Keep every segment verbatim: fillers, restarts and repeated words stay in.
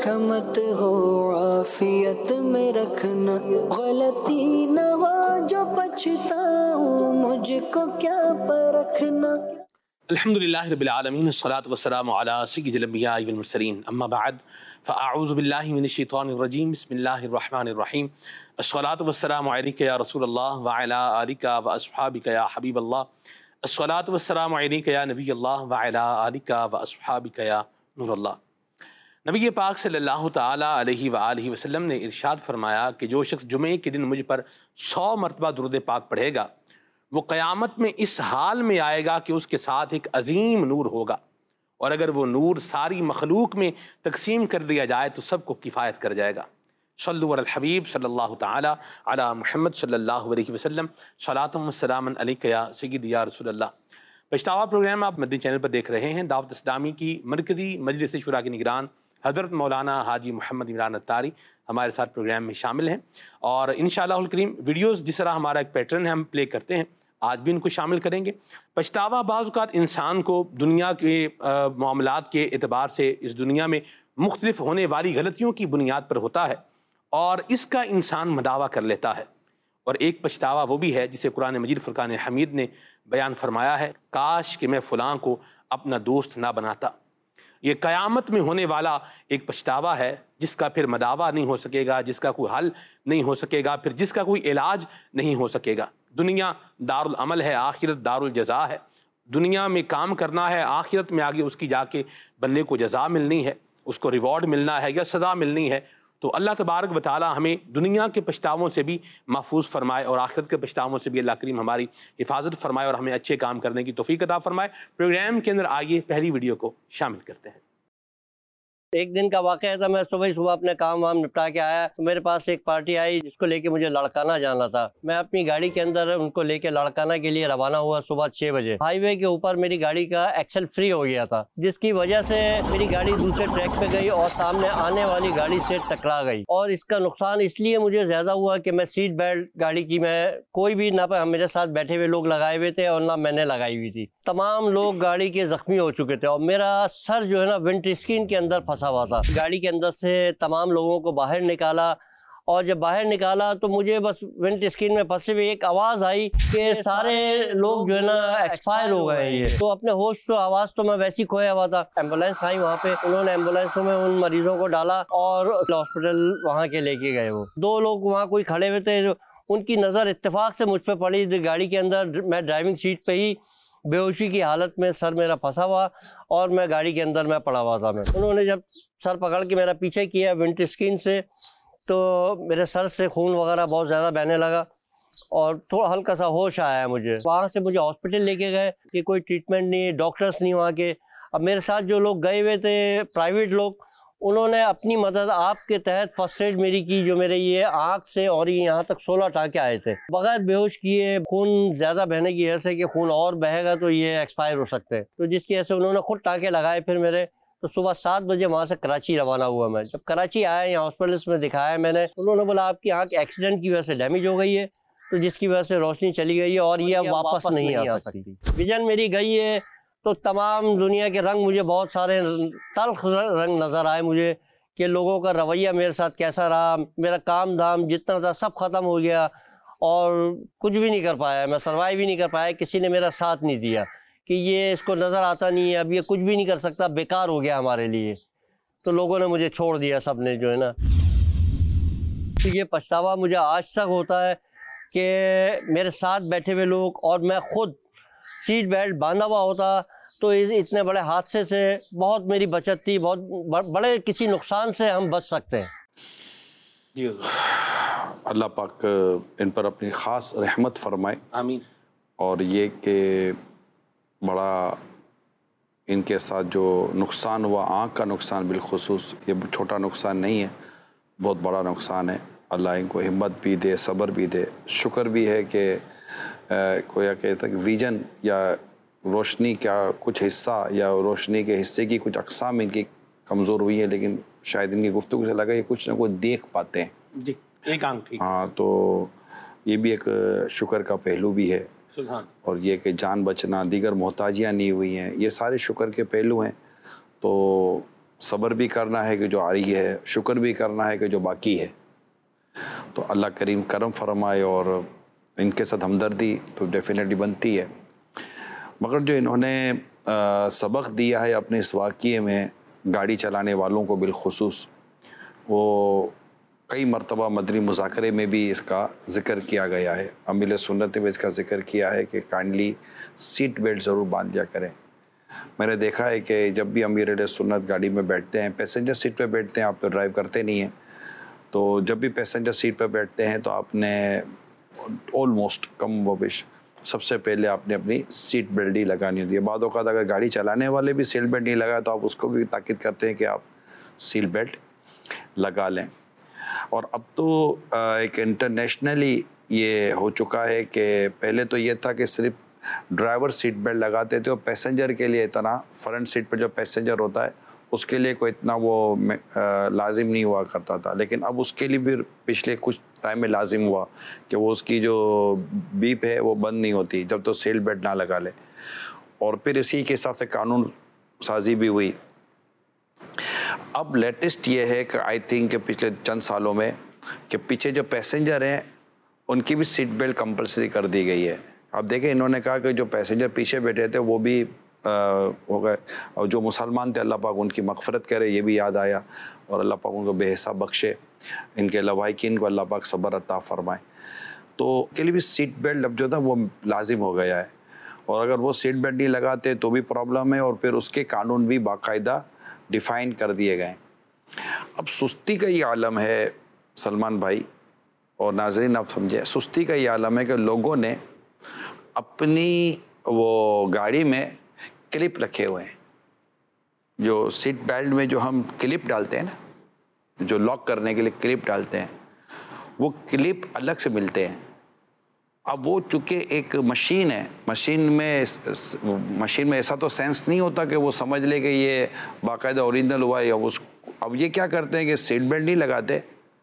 रहमत हो आफियत में रखना, गलती न हो जो पछताऊं मुझको क्या परखना। अल्हम्दुलिल्लाहि रब्बिल आलमीन, अस्सलातु वस्सलामु अला सय्यिदिल अंबियाइ वल मुरसलीन, अम्मा बअद, फ़अऊज़ु बिल्लाहि मिनश शैतानिर रजीम, बिस्मिल्लाहिर रहमानिर रहीम। अस्सलातु वस्सलामु अलैका या रसूलल्लाह व अला आलिका व अस्हाबिका या हबीबल्लाह। अस्सलातु वस्सलामु अलैका या नबियल्लाह व अला आलिका व अस्हाबिका या नूरल्लाह। नबी पाक सल्लल्लाहु तआला अलैहि व आलिहि वसल्लम ने इरशाद फरमाया कि जो शख्स जुमे के दिन मुझ पर सौ मरतबा दुरूद पाक पढ़ेगा वो क़यामत में इस हाल में आएगा कि उसके साथ एक अजीम नूर होगा, और अगर वो नूर सारी मखलूक में तकसीम कर दिया जाए तो सबको किफ़ायत कर जाएगा। सल्लु अलल हबीब सल्लल्लाहु तआला अला मुहम्मद सल्लल्लाहु अलैहि वसल्लम, सलातुम व सलामन अलैका या सय्यदी या रसूलल्लाह। पछतावा प्रोग्राम आप मदनी चैनल पर देख रहे हैं। दावत इस्लामी की मरकज़ी मजलिस शुरा के निगरान हज़रत मौलाना हाजी मोहम्मद इमरान अत्तारी हमारे साथ प्रोग्राम में शामिल हैं, और इंशाअल्लाहुल करीम वीडियोज़ जिस तरह हमारा एक पैटर्न है हम प्ले करते हैं, आज भी इनको शामिल करेंगे। पछतावा बाज़ औक़ात इंसान को दुनिया के मामलात के एतबार से इस दुनिया में मुख्तलिफ होने वाली गलतियों की बुनियाद पर होता है और इसका इंसान मदावा कर लेता है। और एक पछतावा वो भी है जिसे कुरान मजीद फुरकान हमीद ने बयान फरमाया है, काश कि मैं फ़लाँ को अपना दोस्त ना बनाता। ये क़यामत में होने वाला एक पछतावा है जिसका फिर मदावा नहीं हो सकेगा, जिसका कोई हल नहीं हो सकेगा, फिर जिसका कोई इलाज नहीं हो सकेगा। दुनिया दारुल अमल है, आखिरत दारुल जज़ा है। दुनिया में काम करना है, आखिरत में आगे उसकी जाके बंदे को जज़ा मिलनी है, उसको रिवॉर्ड मिलना है या सज़ा मिलनी है। तो अल्लाह तबारक व तआला हमें दुनिया के पछतावों से भी महफूज फरमाए और आखिरत के पछतावों से भी अल्लाह करीम हमारी हिफाजत फरमाए और हमें अच्छे काम करने की तौफीक अता फरमाए। प्रोग्राम के अंदर आइए पहली वीडियो को शामिल करते हैं। एक दिन का वाक़या था, मैं सुबह ही सुबह अपने काम वाम निपटा के आया तो मेरे पास एक पार्टी आई जिसको लेके मुझे लड़काना जाना था। मैं अपनी गाड़ी के अंदर उनको लेके लड़काना के लिए रवाना हुआ सुबह छः बजे। हाईवे के ऊपर मेरी गाड़ी का एक्सेल फ्री हो गया था, जिसकी वजह से मेरी गाड़ी दूसरे ट्रैक पे गई और सामने आने वाली गाड़ी से टकरा गई। और इसका नुकसान इसलिए मुझे ज़्यादा हुआ कि मैं सीट बेल्ट गाड़ी की मैं कोई भी ना मेरे साथ बैठे हुए लोग लगाए हुए थे और ना मैंने लगाई हुई थी। तमाम लोग गाड़ी के ज़ख्मी हो चुके थे और मेरा सर जो है ना विंड स्क्रीन के अंदर फंसा हुआ था। गाड़ी के अंदर से तमाम लोगों को बाहर निकाला और जब बाहर निकाला तो मुझे बस विंड स्क्रीन में फंसे हुए एक आवाज़ आई कि सारे लोग जो है ना एक्सपायर हो गए। ये तो अपने होश तो आवाज़ तो मैं वैसे ही खोया हुआ था। एम्बुलेंस आई वहाँ पे, उन्होंने एम्बुलेंसों में उन मरीजों को डाला और हॉस्पिटल वहाँ के लेके गए। वो दो लोग वहाँ कोई खड़े हुए थे, उनकी नज़र इत्तेफाक से मुझ पर पड़ी। गाड़ी के अंदर मैं ड्राइविंग सीट पे ही बेहोशी की हालत में सर मेरा फंसा हुआ और मैं गाड़ी के अंदर मैं पड़ा हुआ था। मैं उन्होंने जब सर पकड़ के मेरा पीछे किया विंड स्क्रीन से तो मेरे सर से खून वगैरह बहुत ज़्यादा बहने लगा और थोड़ा हल्का सा होश आया मुझे। वहाँ से मुझे हॉस्पिटल लेके गए कि कोई ट्रीटमेंट नहीं, डॉक्टर्स नहीं वहाँ के। अब मेरे साथ जो लोग गए हुए थे प्राइवेट लोग, उन्होंने अपनी मदद आपके तहत फर्स्ट एड मेरी की, जो मेरे ये आँख से और ये यहाँ तक सोलह टाँके आए थे बगैर बेहोश किए। खून ज़्यादा बहने की वजह से कि खून और बहेगा तो ये एक्सपायर हो सकते हैं, तो जिसकी वजह से उन्होंने खुद टाँके लगाए। फिर मेरे तो सुबह सात बजे वहाँ से कराची रवाना हुआ। मैं जब कराची आया, यहाँ हॉस्पिटल्स में दिखाया मैंने, उन्होंने बोला आपकी आँख एक्सीडेंट की वजह से डैमेज हो गई है, तो जिसकी वजह से रोशनी चली गई है और ये अब वापस नहीं आ सकती। विजन मेरी गई है। तो तमाम दुनिया के रंग मुझे बहुत सारे तल्ख रंग नज़र आए मुझे कि लोगों का रवैया मेरे साथ कैसा रहा। मेरा काम धाम जितना था सब ख़त्म हो गया और कुछ भी नहीं कर पाया, मैं सर्वाइव भी नहीं कर पाया। किसी ने मेरा साथ नहीं दिया कि ये इसको नज़र आता नहीं है, अब ये कुछ भी नहीं कर सकता, बेकार हो गया हमारे लिए। तो लोगों ने मुझे छोड़ दिया, सब ने जो है ना। तो ये पछतावा मुझे आज तक होता है कि मेरे साथ बैठे हुए लोग और मैं खुद सीट बेल्ट बांधा हुआ होता तो इस इतने बड़े हादसे से बहुत मेरी बचत थी, बहुत बड़े किसी नुकसान से हम बच सकते हैं। जी अल्लाह पाक इन पर अपनी ख़ास रहमत फरमाए, आमीन। और ये कि बड़ा इनके साथ जो नुकसान हुआ, आँख का नुकसान बिलखुसूस, ये छोटा नुकसान नहीं है, बहुत बड़ा नुकसान है। अल्लाह इनको हिम्मत भी दे, सब्र भी दे। शुक्र भी है कि कोई कहता है कि विजन या रोशनी का कुछ हिस्सा या रोशनी के हिस्से की कुछ अक़साम इनकी कमज़ोर हुई है, लेकिन शायद इनकी गुफ्तगू से लगा ये कुछ ना कुछ देख पाते हैं। जी, एक आंख ठीक। हाँ, तो ये भी एक शुक्र का पहलू भी है। सुभान। और ये कि जान बचना, दीगर मोहताजियाँ नहीं हुई हैं, ये सारे शुक्र के पहलू हैं। तो सब्र भी करना है कि जो आ रही है, शुक्र भी करना है कि जो बाकी है। तो अल्लाह करीम करम फरमाए और इनके साथ हमदर्दी तो डेफिनेटली बनती है। मगर जो इन्होंने आ, सबक दिया है अपने इस वाक़ये में गाड़ी चलाने वालों को बिलखुसूस, वो कई मरतबा मदनी मुज़ाकरे में भी इसका ज़िक्र किया गया है। अमील सुन्नत में इसका ज़िक्र किया है कि काइंडली सीट बेल्ट ज़रूर बांध लिया करें। मैंने देखा है कि जब भी अमीर सुन्नत गाड़ी में बैठते हैं, पैसेंजर सीट पे बैठते हैं, आप तो ड्राइव करते नहीं हैं, तो जब भी पैसेंजर सीट पे बैठते हैं तो आपने ऑलमोस्ट कम वबिश सबसे पहले आपने अपनी सीट बेल्ट ही लगानी होती है। बाद औक़ात अगर गाड़ी चलाने वाले भी सीट बेल्ट नहीं लगाए तो आप उसको भी ताकीद करते हैं कि आप सीट बेल्ट लगा लें। और अब तो एक इंटरनेशनली ये हो चुका है कि पहले तो ये था कि सिर्फ ड्राइवर सीट बेल्ट लगाते थे और पैसेंजर के लिए इतना, फ्रंट सीट पर जो पैसेंजर होता है उसके लिए कोई इतना वो लाजिम नहीं हुआ करता था। लेकिन अब उसके लिए भी पिछले कुछ टाइम में लाजिम हुआ कि वो उसकी जो बीप है वो बंद नहीं होती जब तो सीट बेल्ट ना लगा ले। और फिर इसी के हिसाब से कानून साजी भी हुई। अब लेटेस्ट ये है कि आई थिंक पिछले चंद सालों में कि पीछे जो पैसेंजर हैं उनकी भी सीट बेल्ट कंपलसरी कर दी गई है। अब देखें, इन्होंने कहा कि जो पैसेंजर पीछे बैठे थे वो भी आ, हो गए, और जो मुसलमान थे अल्लाह पाक उनकी मग़फ़िरत करे, ये भी याद आया, और अल्लाह पाक उनको बेहिसाब बख्शे, इनके लवाहिकीन को अल्लाह पाक सब्र अता फ़रमाए। तो के लिए भी सीट बेल्ट अब जो था वो लाजिम हो गया है, और अगर वो सीट बेल्ट नहीं लगाते तो भी प्रॉब्लम है, और फिर उसके कानून भी बाकायदा डिफ़ाइन कर दिए गए। अब सुस्ती का ये आलम है सलमान भाई और नाज़रीन, आप समझे, सुस्ती का ये आलम है कि लोगों ने अपनी वो गाड़ी में क्लिप रखे हुए हैं। जो सीट बेल्ट में जो हम क्लिप डालते हैं ना, जो लॉक करने के लिए क्लिप डालते हैं, वो क्लिप अलग से मिलते हैं। अब वो चूँकि एक मशीन है, मशीन में मशीन में ऐसा तो सेंस नहीं होता कि वो समझ ले कि ये बाकायदा ओरिजिनल हुआ है। उस अब ये क्या करते हैं कि सीट बेल्ट नहीं लगाते,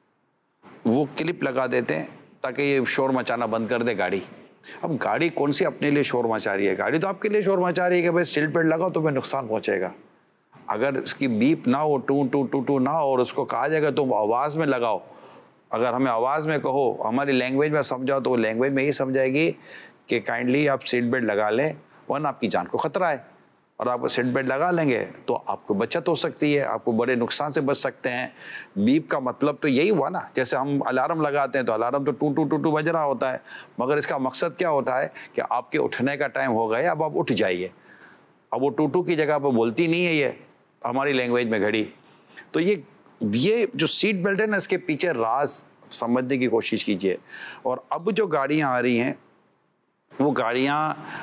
वो क्लिप लगा देते हैं ताकि ये शोर मचाना बंद कर दे गाड़ी। अब गाड़ी कौन सी अपने लिए शोर मचा रही है? गाड़ी तो आपके लिए शोर मचा रही है कि भाई सीट बेल्ट लगाओ तो मैं नुकसान पहुंचेगा। अगर इसकी बीप ना हो, टू टू टू टू ना हो, और उसको कहा जाएगा तो आवाज़ में लगाओ, अगर हमें आवाज़ में कहो, हमारी लैंग्वेज में समझाओ, तो वो लैंग्वेज में ही समझाएगी कि काइंडली आप सीट बेल्ट लगा लें वरना आपकी जान को ख़तरा है। और आप सीट बेल्ट लगा लेंगे तो आपको बचत हो सकती है, आपको बड़े नुकसान से बच सकते हैं। बीप का मतलब तो यही हुआ ना, जैसे हम अलार्म लगाते हैं तो अलार्म तो टू टू टू टू बज रहा होता है, मगर इसका मकसद क्या होता है कि आपके उठने का टाइम हो गया, अब आप उठ जाइए। अब वो टू टू की जगह पर बोलती नहीं है ये हमारी लैंग्वेज में घड़ी। तो ये ये जो सीट बेल्ट है ना, इसके पीछे राज समझने की कोशिश कीजिए। और अब जो गाड़ियाँ आ रही हैं वो गाड़ियाँ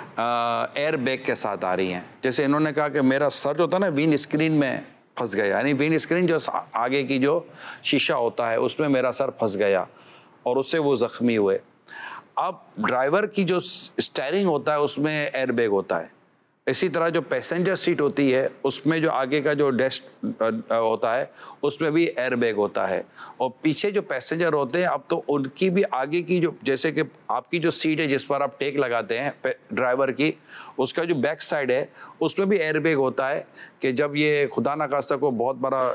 एयर बैग के साथ आ रही हैं। जैसे इन्होंने कहा कि मेरा सर जो होता है ना विंड स्क्रीन में फंस गया, यानी विंड स्क्रीन जो आगे की जो शीशा होता है उसमें मेरा सर फंस गया और उससे वो ज़ख्मी हुए। अब ड्राइवर की जो स्टीयरिंग होता है उसमें एयर बैग होता है, इसी तरह जो पैसेंजर सीट होती है उसमें जो आगे का जो डेस्क होता है उसमें भी एयर बैग होता है। और पीछे जो पैसेंजर होते हैं अब तो उनकी भी आगे की जो, जैसे कि आपकी जो सीट है जिस पर आप टेक लगाते हैं ड्राइवर की, उसका जो बैक साइड है उसमें भी एयर बैग होता है कि जब ये खुदा न खास्ता को बहुत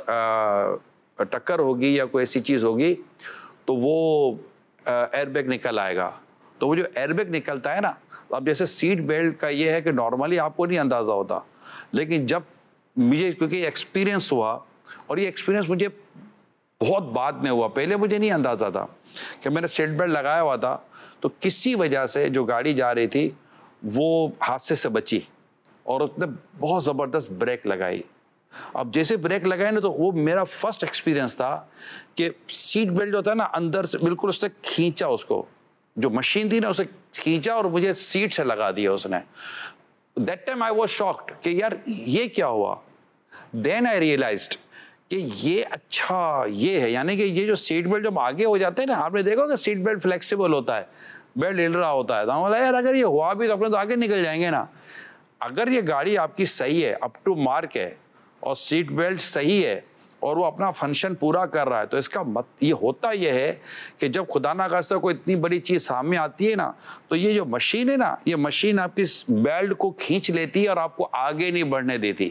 बड़ा टक्कर होगी या कोई ऐसी चीज़ होगी तो वो एयर बैग निकल आएगा। तो वो जो एयर बैग निकलता है ना, अब जैसे सीट बेल्ट का ये है कि नॉर्मली आपको नहीं अंदाज़ा होता, लेकिन जब मुझे क्योंकि एक्सपीरियंस हुआ, और ये एक्सपीरियंस मुझे बहुत बाद में हुआ, पहले मुझे नहीं अंदाज़ा था कि मैंने सीट बेल्ट लगाया हुआ था तो किसी वजह से जो गाड़ी जा रही थी वो हादसे से बची और उसने बहुत ज़बरदस्त ब्रेक लगाई। अब जैसे ब्रेक लगाए ना तो वो मेरा फर्स्ट एक्सपीरियंस था कि सीट बेल्ट जो होता है ना अंदर से बिल्कुल उसने खींचा, उसको जो मशीन थी ना उसे खींचा और मुझे सीट से लगा दिया उसने। That time I was shocked कि यार ये क्या हुआ। देन आई रियलाइज्ड कि ये अच्छा ये है, यानी कि ये जो सीट बेल्ट जब आगे हो जाते हैं ना, आपने देखा कि सीट बेल्ट फ्लेक्सिबल होता है, बेल्ट हिल रहा होता है, तो बोला यार अगर ये हुआ भी तो अपने तो आगे निकल जाएंगे ना। अगर ये गाड़ी आपकी सही है, अप टू मार्क है और सीट बेल्ट सही है और वो अपना फंक्शन पूरा कर रहा है, तो इसका मत ये होता ये है कि जब खुदा ना खास्ता कोई इतनी बड़ी चीज़ सामने आती है ना, तो ये जो मशीन है ना, ये मशीन आपकी बेल्ट को खींच लेती है और आपको आगे नहीं बढ़ने देती।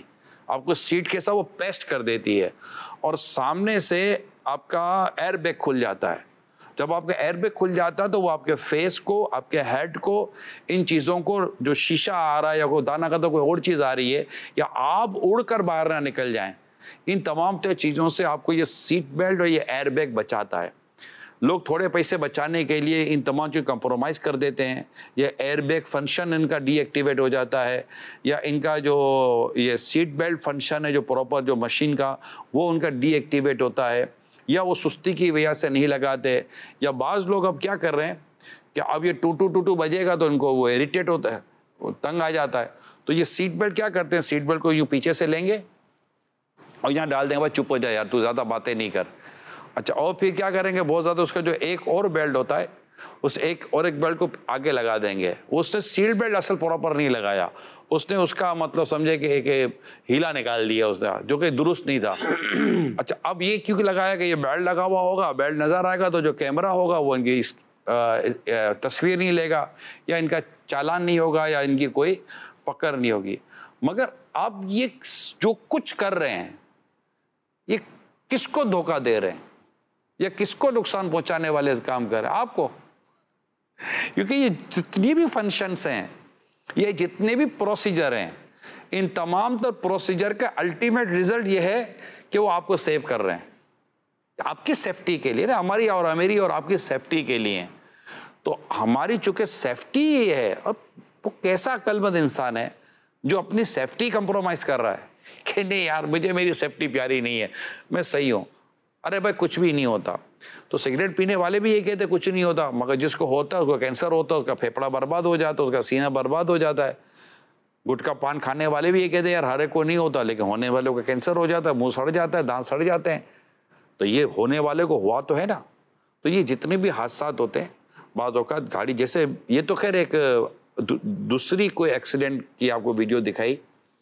आपको सीट के साथ वो पेस्ट कर देती है, और सामने से आपका एयर बैग खुल जाता है। जब आपका एयर बैग खुल जाता है तो वो आपके फेस को, आपके हेड को, इन चीज़ों को, जो शीशा आ रहा है या कोई दाना का तो कोई और चीज़ आ रही है, या आप उड़कर बाहर ना निकल जाएं, इन तमाम चीज़ों से आपको ये सीट बेल्ट और ये एयर बैग बचाता है। लोग थोड़े पैसे बचाने के लिए इन तमाम चीज़ कंप्रोमाइज़ कर देते हैं। ये एयर बैग फंक्शन इनका डीएक्टिवेट हो जाता है, या इनका जो ये सीट बेल्ट फंक्शन है जो प्रॉपर जो मशीन का, वो उनका डीएक्टिवेट होता है, या वो सुस्ती की वजह से नहीं लगाते। या बाज़ लोग अब क्या कर रहे हैं कि अब ये टू टू टू टू बजेगा तो इनको वो इरिटेट होता है, वो तंग आ जाता है। तो ये सीट बेल्ट क्या करते हैं, सीट बेल्ट को यूँ पीछे से लेंगे और यहाँ डाल देंगे, भाई चुप हो जाए यार, तू ज़्यादा बातें नहीं कर। अच्छा, और फिर क्या करेंगे, बहुत ज़्यादा उसका जो एक और बेल्ट होता है, उस एक और एक बेल्ट को आगे लगा देंगे। उसने सीट बेल्ट असल प्रॉपर नहीं लगाया, उसने उसका मतलब समझे कि एक हीला निकाल दिया उसने, जो कि दुरुस्त नहीं था। अच्छा, अब ये क्यों लगाया कि ये बेल्ट लगा हुआ होगा, बेल्ट नज़र आएगा तो जो कैमरा होगा वो इनकी तस्वीर नहीं लेगा, या इनका चालान नहीं होगा, या इनकी कोई पकड़ नहीं होगी। मगर अब ये जो कुछ कर रहे हैं, ये किसको धोखा दे रहे हैं, या किसको नुकसान पहुंचाने वाले काम कर रहे हैं? आपको। क्योंकि ये जितनी भी फंक्शंस हैं, ये जितने भी प्रोसीजर हैं, इन तमाम तो प्रोसीजर का अल्टीमेट रिजल्ट ये है कि वो आपको सेव कर रहे हैं, आपकी सेफ्टी के लिए ना, हमारी और मेरी और आपकी सेफ्टी के लिए। तो हमारी चूंकि सेफ्टी ये है, अब वो कैसा अक्लमंद इंसान है जो अपनी सेफ्टी कंप्रोमाइज कर रहा है कि नहीं यार मुझे मेरी सेफ्टी प्यारी नहीं है, मैं सही हूँ। अरे भाई कुछ भी नहीं होता। तो सिगरेट पीने वाले भी ये कहते कुछ नहीं होता, मगर जिसको होता है उसको कैंसर होता है, उसका फेफड़ा बर्बाद हो जाता है, उसका सीना बर्बाद हो जाता है। गुटखा पान खाने वाले भी ये कहते हैं यार हर एक को नहीं होता, लेकिन होने वालों को कैंसर हो जाता है, मुंह सड़ जाता है, दांत सड़ जाते हैं। तो ये होने वाले को हुआ तो है ना। तो ये जितने भी हादसा होते हैं, बाद औकात गाड़ी जैसे, ये तो खैर एक दू, दूसरी कोई एक्सीडेंट की आपको वीडियो दिखाई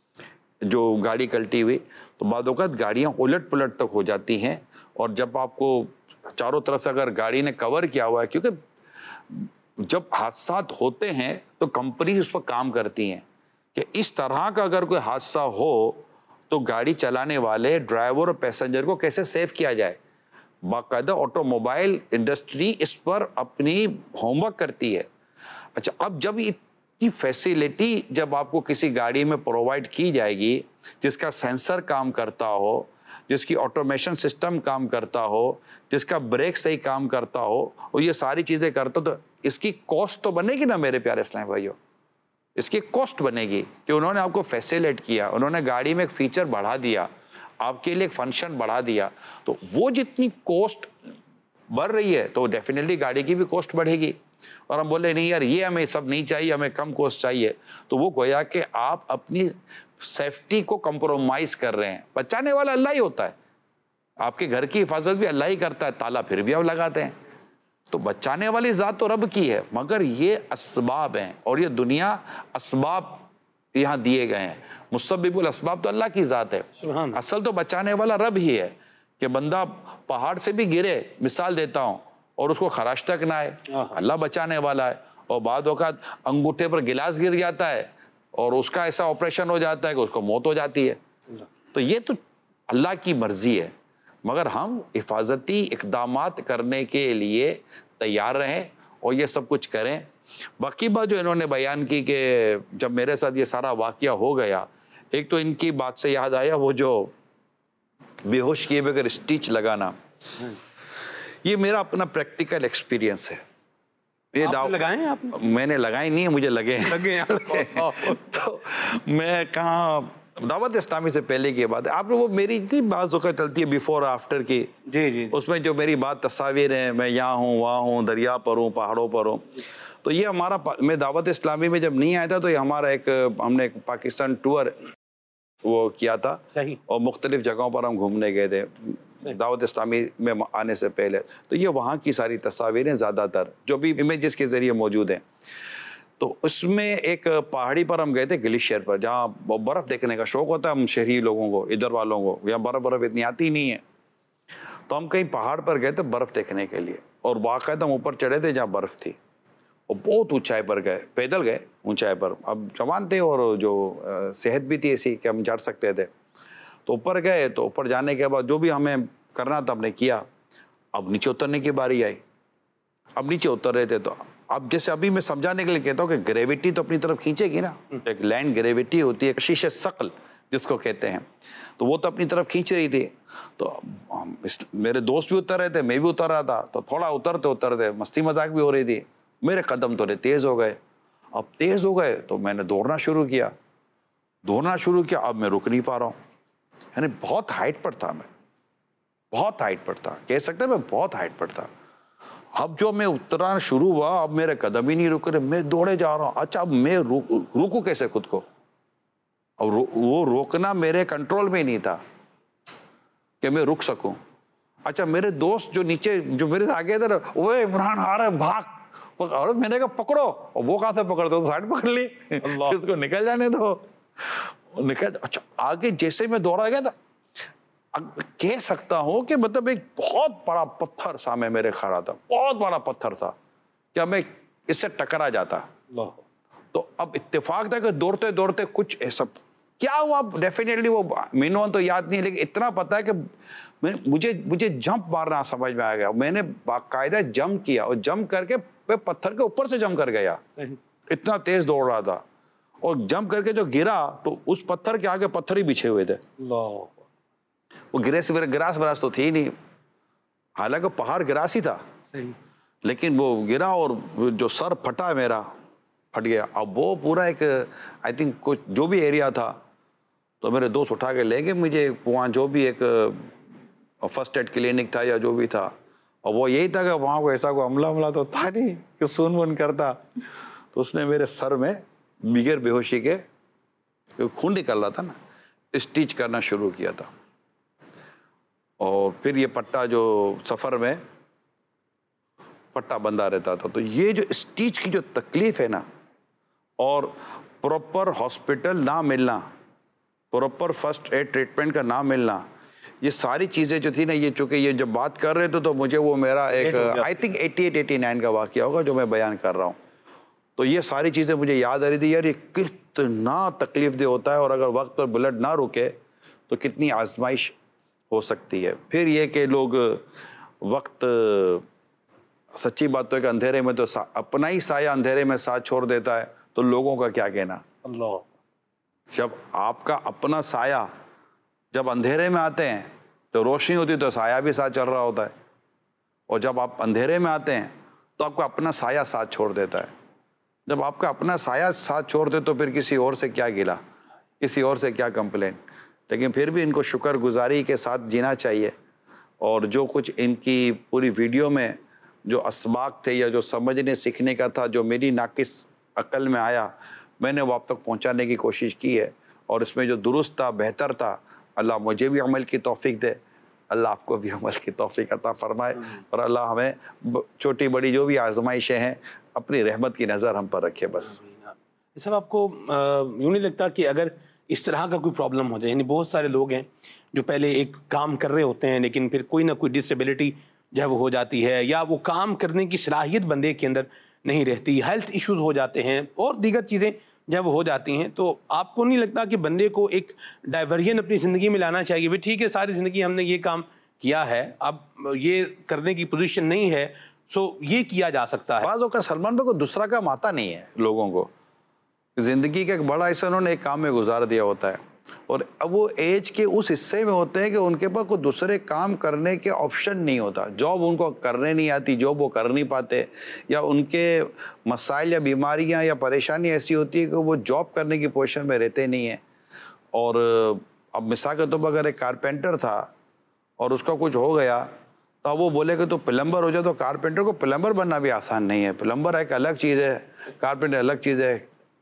जो गाड़ी कल्टी हुई, तो बाद औकात गाड़ियाँ उलट पुलट तक हो जाती हैं। और जब आपको चारों तरफ से अगर गाड़ी ने कवर किया हुआ है, क्योंकि जब हादसा होते हैं तो कंपनी उस पर काम करती हैं कि इस तरह का अगर कोई हादसा हो तो गाड़ी चलाने वाले ड्राइवर और पैसेंजर को कैसे सेव किया जाए। बाकायदा ऑटोमोबाइल इंडस्ट्री इस पर अपनी होमवर्क करती है। अच्छा, अब जब इतनी फैसिलिटी जब आपको किसी गाड़ी में प्रोवाइड की जाएगी, जिसका सेंसर काम करता हो, जिसकी ऑटोमेशन सिस्टम काम करता हो, जिसका ब्रेक सही काम करता हो, और ये सारी चीज़ें करता हो, तो इसकी कॉस्ट तो बनेगी ना मेरे प्यारे इस्लामी भाइयों। इसकी कॉस्ट बनेगी कि उन्होंने आपको फैसिलिटेट किया, उन्होंने गाड़ी में एक फीचर बढ़ा दिया, आपके लिए एक फंक्शन बढ़ा दिया। तो वो जितनी कॉस्ट बढ़ रही है तो डेफिनेटली गाड़ी की भी कॉस्ट बढ़ेगी। और हम बोले नहीं यार ये हमें सब नहीं चाहिए, हमें कम कॉस्ट चाहिए, तो वो गोया कि आप अपनी सेफ्टी को कंप्रोमाइज कर रहे हैं। बचाने वाला अल्लाह ही होता है, आपके घर की हिफाजत भी अल्लाह ही करता है, ताला फिर भी आप लगाते हैं। तो बचाने वाली ज़ात तो रब की है, मगर ये असबाब हैं, और ये दुनिया असबाब यहाँ दिए गए हैं। मुसब्बिबुल असबाब तो अल्लाह की ज़ात है, असल तो बचाने वाला रब ही है। कि बंदा पहाड़ से भी गिरे, मिसाल देता हूँ, और उसको खराश तक ना आए, अल्लाह बचाने वाला है। और बाद वक़्त अंगूठे पर गिलास गिर जाता है और उसका ऐसा ऑपरेशन हो जाता है कि उसको मौत हो जाती है। तो ये तो अल्लाह की मर्जी है, मगर हम हिफाजती इक़दामात करने के लिए तैयार रहें और ये सब कुछ करें। बाकी बात जो इन्होंने बयान की कि जब मेरे साथ ये सारा वाक़या हो गया, एक तो इनकी बात से याद आया वो जो बेहोश किए बगैर स्टिच लगाना, ये मेरा अपना प्रैक्टिकल एक्सपीरियंस है। ये दाव लगाए हैं आप? मैंने लगाए नहीं है, मुझे लगे हैं। लगे हैं। तो मैं कहाँ, दावत इस्लामी से पहले की बात है। आप लोग वो मेरी इतनी बात जो चलती है बिफोर आफ्टर की, जी जी, उसमें जो मेरी बात तस्वीर है, मैं यहाँ हूँ वहाँ हूँ, दरिया पर हूँ, पहाड़ों पर हूँ। तो ये हमारा, मैं दावत इस्लामी में जब नहीं आया था तो ये हमारा एक, हमने एक पाकिस्तान टूर वो किया था, सही, और मुख्तलिफ जगहों पर हम घूमने गए थे दावत इस्लामी में आने से पहले। तो ये वहाँ की सारी तस्वीरें ज़्यादातर जो भी इमेजेस के ज़रिए मौजूद हैं। तो उसमें एक पहाड़ी पर हम गए थे, ग्लेशियर पर, जहाँ बर्फ़ देखने का शौक़ होता है हम शहरी लोगों को, इधर वालों को। यहाँ बर्फ़ बर्फ़ इतनी आती नहीं है, तो हम कहीं पहाड़ पर गए थे बर्फ़ देखने के लिए, और बाकायदा हम ऊपर चढ़े थे जहाँ बर्फ़ थी, और बहुत ऊंचाई पर गए, पैदल गए ऊंचाई पर। अब जवान थे और जो सेहत भी थी ऐसी कि हम चढ़ सकते थे। तो ऊपर गए, तो ऊपर जाने के बाद जो भी हमें करना था हमने किया। अब नीचे उतरने की बारी आई। अब नीचे उतर रहे थे तो अब जैसे अभी मैं समझाने के लिए कहता हूँ कि ग्रेविटी तो अपनी तरफ खींचेगी ना, एक लैंड ग्रेविटी होती है, शीशे शकल जिसको कहते हैं, तो वो तो अपनी तरफ खींच रही थी। तो हम इस मेरे दोस्त भी उतर रहे थे, मैं भी उतर रहा था, तो थोड़ा उतरते उतरते मस्ती मजाक भी हो रही थी, मेरे कदम थोड़े तेज हो गए। अब तेज हो गए तो मैंने दौड़ना शुरू किया दौड़ना शुरू किया अब मैं रुक नहीं पा रहा हूँ। यानी बहुत हाइट पर था मैं, बहुत हाइट पर था, कह सकते हैं मैं बहुत हाइट पर था। अब जो मैं उतरना शुरू हुआ, अब मेरे कदम ही नहीं रुक रहे, मैं दौड़े जा रहा हूँ। अच्छा, अब मैं रुक रुकूं कैसे खुद को? और रो, वो रोकना मेरे कंट्रोल में ही नहीं था कि मैं रुक सकूं। अच्छा, मेरे दोस्त जो नीचे जो मेरे से आगे थे, वो इमरान आ रहा है, भाग। और मैंने कहा पकड़ो, और वो कहाँ से पकड़ दो, तो साइड पकड़ ली, उसको निकल जाने दो, निकल। अच्छा, आगे जैसे मैं दौड़ा गया था, कह सकता हूं कि मतलब एक बहुत बड़ा पत्थर सामने मेरे खड़ा था, बहुत बड़ा पत्थर था, क्या मैं इससे टकरा जाता। तो अब इत्तेफाक था कि दौड़ते दौड़ते कुछ ऐसा क्या हुआ, डेफिनेटली वो मीनोन तो याद नहीं, लेकिन इतना पता है कि मैं मुझे मुझे जंप मारना समझ में आ गया। मैंने बाकायदा जंप किया और जंप करके मैं पत्थर के ऊपर से जंप कर गया, इतना तेज दौड़ रहा था। और जंप करके जो गिरा तो उस पत्थर के आगे पत्थर ही बिछे हुए थे, वो ग्रेस ग्रास वरास तो थी नहीं, हालांकि पहाड़ ग्रास ही था, लेकिन वो गिरा और जो सर फटा मेरा, फट गया। अब वो पूरा एक आई थिंक कुछ जो भी एरिया था, तो मेरे दोस्त उठा के ले गए मुझे वहाँ, जो भी एक फर्स्ट एड क्लिनिक था या जो भी था, और वो यही था कि वहाँ को ऐसा कोई हमला हमला तो था नहीं कि सुन वुन करता। तो उसने मेरे सर में बिगैर बेहोशी के, खून निकल रहा था ना, स्टिच करना शुरू किया था। और फिर ये पट्टा जो सफ़र में पट्टा बंधा रहता था, तो ये जो स्टिच की जो तकलीफ है ना, और प्रॉपर हॉस्पिटल ना मिलना, प्रॉपर फर्स्ट एड ट्रीटमेंट का ना मिलना, ये सारी चीज़ें जो थी ना, ये चूँकि ये जब बात कर रहे थे तो मुझे वो मेरा एक आई थिंक अट्ठासी उनयासी का वाक़या होगा जो मैं बयान कर रहा हूँ। तो ये सारी चीज़ें मुझे याद आ रही थी, यार ये कितना तकलीफ दे होता है, और अगर वक्त पर ब्लड ना रुके तो कितनी आजमाइश हो सकती है। फिर ये कि लोग वक्त, सच्ची बात तो है कि अंधेरे में तो अपना ही साया अंधेरे में साथ छोड़ देता है, तो लोगों का क्या कहना। अल्लाह, जब आपका अपना साया जब अंधेरे में आते हैं तो रोशनी होती है, तो साया भी साथ चल रहा होता है, और जब आप अंधेरे में आते हैं तो आपका अपना साया साथ छोड़ देता है। जब आपका अपना साया साथ छोड़ दे तो फिर किसी और से क्या गिला, किसी और से क्या कंप्लेंट। लेकिन फिर भी इनको शुक्रगुजारी के साथ जीना चाहिए, और जो कुछ इनकी पूरी वीडियो में जो असबाक थे या जो समझने सीखने का था, जो मेरी नाकिस अक्ल में आया, मैंने वो आप तक पहुंचाने की कोशिश की है। और इसमें जो दुरुस्त था, बेहतर था, अल्लाह मुझे भी अमल की तौफीक दे, अल्लाह आपको भी अमल की तौफीक अता फरमाए, और अल्लाह हमें छोटी बड़ी जो भी आजमाइशें हैं अपनी रहमत की नज़र हम पर रखे। बस सब आपको यूँ नहीं लगता कि अगर इस तरह का कोई प्रॉब्लम हो जाए, यानी बहुत सारे लोग हैं जो पहले एक काम कर रहे होते हैं, लेकिन फिर कोई ना कोई डिसेबिलिटी जब हो जाती है, या वो काम करने की सलाहियत बंदे के अंदर नहीं रहती, हेल्थ इश्यूज़ हो जाते हैं और दीगर चीज़ें जब हो जाती हैं, तो आपको नहीं लगता कि बंदे को एक डाइवर्जन अपनी ज़िंदगी में लाना चाहिए? भाई ठीक है, सारी ज़िंदगी हमने ये काम किया है, अब ये करने की पोजीशन नहीं है, सो ये किया जा सकता है। बाज़ों का सलमान भाई को दूसरा काम आता नहीं है लोगों को, ज़िंदगी का एक बड़ा हिस्सा उन्होंने एक काम में गुजार दिया होता है, और अब वो एज के उस हिस्से में होते हैं कि उनके पास कोई दूसरे काम करने के ऑप्शन नहीं होता। जॉब उनको करने नहीं आती, जॉब वो कर नहीं पाते, या उनके मसाइल या बीमारियां या परेशानी ऐसी होती है कि वो जॉब करने की पोजीशन में रहते नहीं हैं। और अब मिसाल के तौर पर अगर एक कारपेंटर था और उसका कुछ हो गया, तो अब वो बोले कि तो प्लम्बर हो जाए, तो कारपेंटर को प्लम्बर बनना भी आसान नहीं है। प्लम्बर एक अलग चीज़ है, कारपेंटर अलग चीज़ है।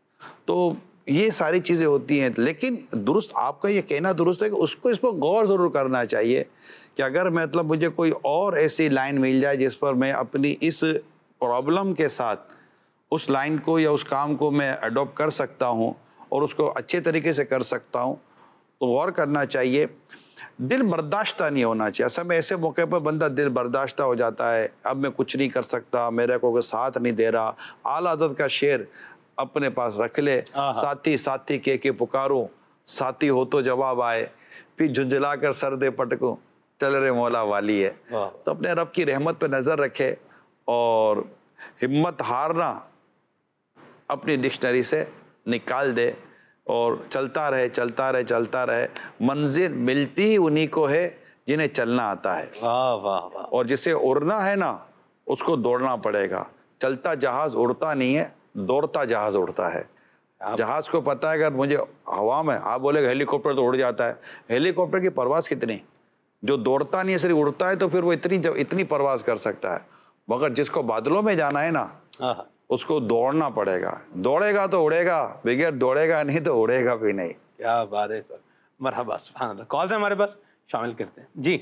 तो ये सारी चीज़ें होती हैं, लेकिन दुरुस्त आपका ये कहना दुरुस्त है कि उसको इस पर गौर ज़रूर करना चाहिए कि अगर मतलब मुझे कोई और ऐसी लाइन मिल जाए जिस पर मैं अपनी इस प्रॉब्लम के साथ उस लाइन को या उस काम को मैं अडॉप्ट कर सकता हूँ और उसको अच्छे तरीके से कर सकता हूँ, तो गौर करना चाहिए। दिल बर्दाश्ता नहीं होना चाहिए। असल में ऐसे मौके पर बंदा दिल बर्दाश्ता हो जाता है, अब मैं कुछ नहीं कर सकता, मेरे को कोई साथ नहीं दे रहा। आला हज़रत का शेर अपने पास रख ले, साथी साथी कह के पुकारो, साथी हो तो जवाब आए, फिर झुंझला कर सर दे पटकूं, चल रे मौला वाली है। तो अपने रब की रहमत पे नज़र रखे और हिम्मत हारना अपनी डिक्शनरी से निकाल दे और चलता रहे चलता रहे चलता रहे। मंजिल मिलती ही उन्हीं को है जिन्हें चलना आता है। वाह वाह वाह। और जिसे उड़ना है ना उसको दौड़ना पड़ेगा। चलता जहाज उड़ता नहीं है, दौड़ता जहाज उड़ता है। जहाज को पता है अगर मुझे हवा में, आप बोलेगा हेलीकॉप्टर तो उड़ जाता है, हेलीकॉप्टर की परवाज़ कितनी, जो दौड़ता नहीं है सिर्फ उड़ता है तो फिर वो इतनी इतनी परवाज़ कर सकता है। मगर जिसको बादलों में जाना है ना उसको दौड़ना पड़ेगा। दौड़ेगा तो उड़ेगा, बगैर दौड़ेगा नहीं तो उड़ेगा भी नहीं। क्या बात है सर, मरहबा, सुभान अल्लाह। कॉल से हमारे पास शामिल करते हैं जी।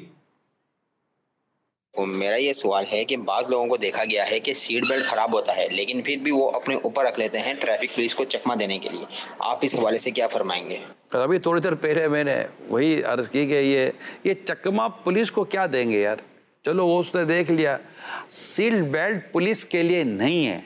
तो मेरा ये सवाल है कि बाज़ लोगों को देखा गया है कि सीट बेल्ट ख़राब होता है लेकिन फिर भी वो अपने ऊपर रख लेते हैं ट्रैफिक पुलिस को चकमा देने के लिए। आप इस हवाले से क्या फरमाएंगे? अभी थोड़ी देर पहले मैंने वही अर्ज़ की कि ये ये चकमा पुलिस को क्या देंगे यार। चलो वो उसने देख लिया, सीट बेल्ट पुलिस के लिए नहीं है,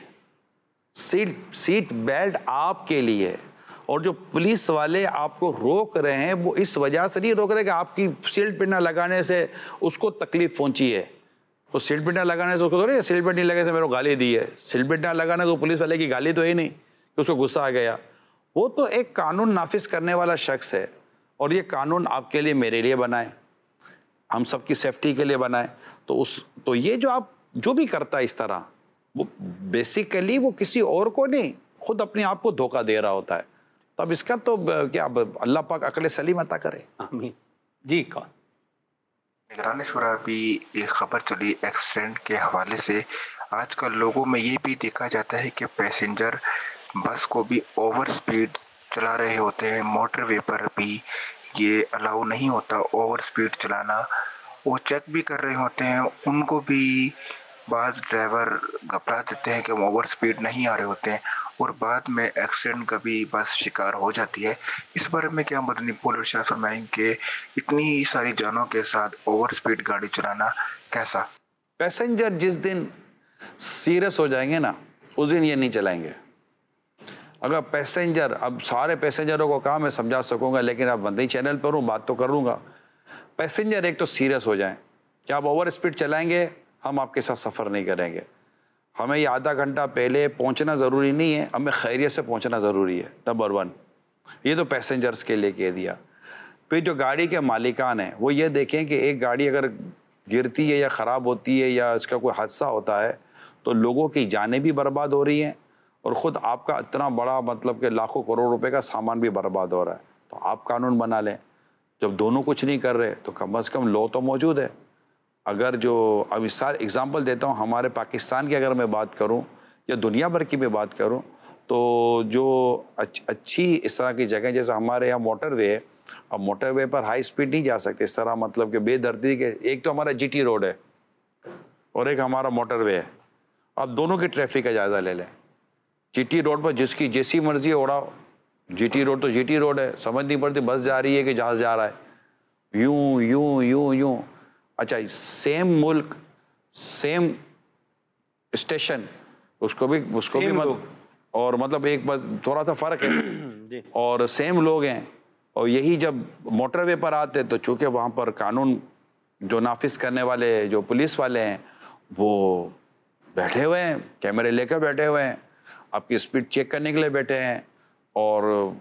सीट सीट बेल्ट आपके लिए है। और जो पुलिस वाले आपको रोक रहे हैं वो इस वजह से नहीं रोक रहे कि आपकी सीट बेल्ट ना लगाने से उसको तकलीफ पहुंची है। तो सीट बेल्ट ना लगाने से उसको तो नहीं, सीट बेल्ट नहीं लगे से मेरे को गाली दी है। सीट बेल्ट ना लगाने को पुलिस वाले की गाली तो है नहीं कि उसको गुस्सा आ गया। वो तो एक कानून नाफिज करने वाला शख्स है और ये कानून आपके लिए मेरे लिए बनाए, हम सबकी सेफ्टी के लिए बनाए। तो उस तो ये जो आप जो भी करता है इस तरह, वो बेसिकली वो किसी और को नहीं, खुद अपने आप को धोखा दे रहा होता है। तो अब इसका तो क्या अल्लाह पाक अकल सलीम अता करे। आमीन जी। कौन निगरान शुरा भी एक खबर चली एक्सीडेंट के हवाले से। आजकल लोगों में ये भी देखा जाता है कि पैसेंजर बस को भी ओवर स्पीड चला रहे होते हैं। मोटरवे पर भी ये अलाउ नहीं होता ओवर स्पीड चलाना। वो चेक भी कर रहे होते हैं, उनको भी बाज़ ड्राइवर घबरा देते हैं कि हम ओवर स्पीड नहीं आ रहे होते हैं और बाद में एक्सीडेंट का भी बस शिकार हो जाती है। इस बारे में क्या मदनी पुलिस शाह फरमाएंगे कि इतनी सारी जानों के साथ ओवर स्पीड गाड़ी चलाना कैसा? पैसेंजर जिस दिन सीरियस हो जाएंगे ना उस दिन ये नहीं चलाएंगे। अगर पैसेंजर, अब सारे पैसेंजरों को कहा मैं समझा सकूंगा लेकिन अब बंदे चैनल पर हूँ बात तो कर लूँगा। पैसेंजर एक तो सीरियस हो जाएं कि आप ओवर स्पीड चलाएंगे हम आपके साथ सफ़र नहीं करेंगे। हमें ये आधा घंटा पहले पहुंचना ज़रूरी नहीं है, हमें खैरियत से पहुंचना ज़रूरी है। नंबर वन, ये तो पैसेंजर्स के लिए कह दिया। फिर जो गाड़ी के मालिकान हैं वो ये देखें कि एक गाड़ी अगर गिरती है या ख़राब होती है या इसका कोई हादसा होता है तो लोगों की जानें भी बर्बाद हो रही हैं और ख़ुद आपका इतना बड़ा मतलब कि लाखों करोड़ रुपए का सामान भी बर्बाद हो रहा है। तो आप कानून बना लें। जब दोनों कुछ नहीं कर रहे तो कम अज़ कम लॉ तो मौजूद है। अगर जो अब इस साल एग्ज़ाम्पल देता हूँ, हमारे पाकिस्तान की अगर मैं बात करूँ या दुनिया भर की मैं बात करूँ तो जो अच्छ, अच्छी इस तरह की जगह जैसे हमारे यहाँ मोटरवे है, अब मोटरवे पर हाई स्पीड नहीं जा सकते इस तरह, मतलब कि बेदर्दी के। एक तो हमारा जीटी रोड है और एक हमारा मोटरवे है। अब दोनों की ट्रैफिक का जायज़ा ले लें। जीटी रोड पर जिसकी जैसी मर्जी है उड़ाओ, जीटी रोड तो जीटी रोड है, समझ नहीं पड़ती बस जा रही है कि जहाज़ जा रहा है, यूं यूं यूं यूं। अच्छा, सेम मुल्क सेम स्टेशन, उसको भी उसको भी मत, और मतलब एक बात थोड़ा सा फ़र्क है और सेम लोग हैं। और यही जब मोटरवे पर आते तो चूँकि वहाँ पर कानून जो नाफिज करने वाले जो पुलिस वाले हैं वो बैठे हुए हैं, कैमरे लेकर बैठे हुए हैं, आपकी स्पीड चेक करने के लिए बैठे हैं और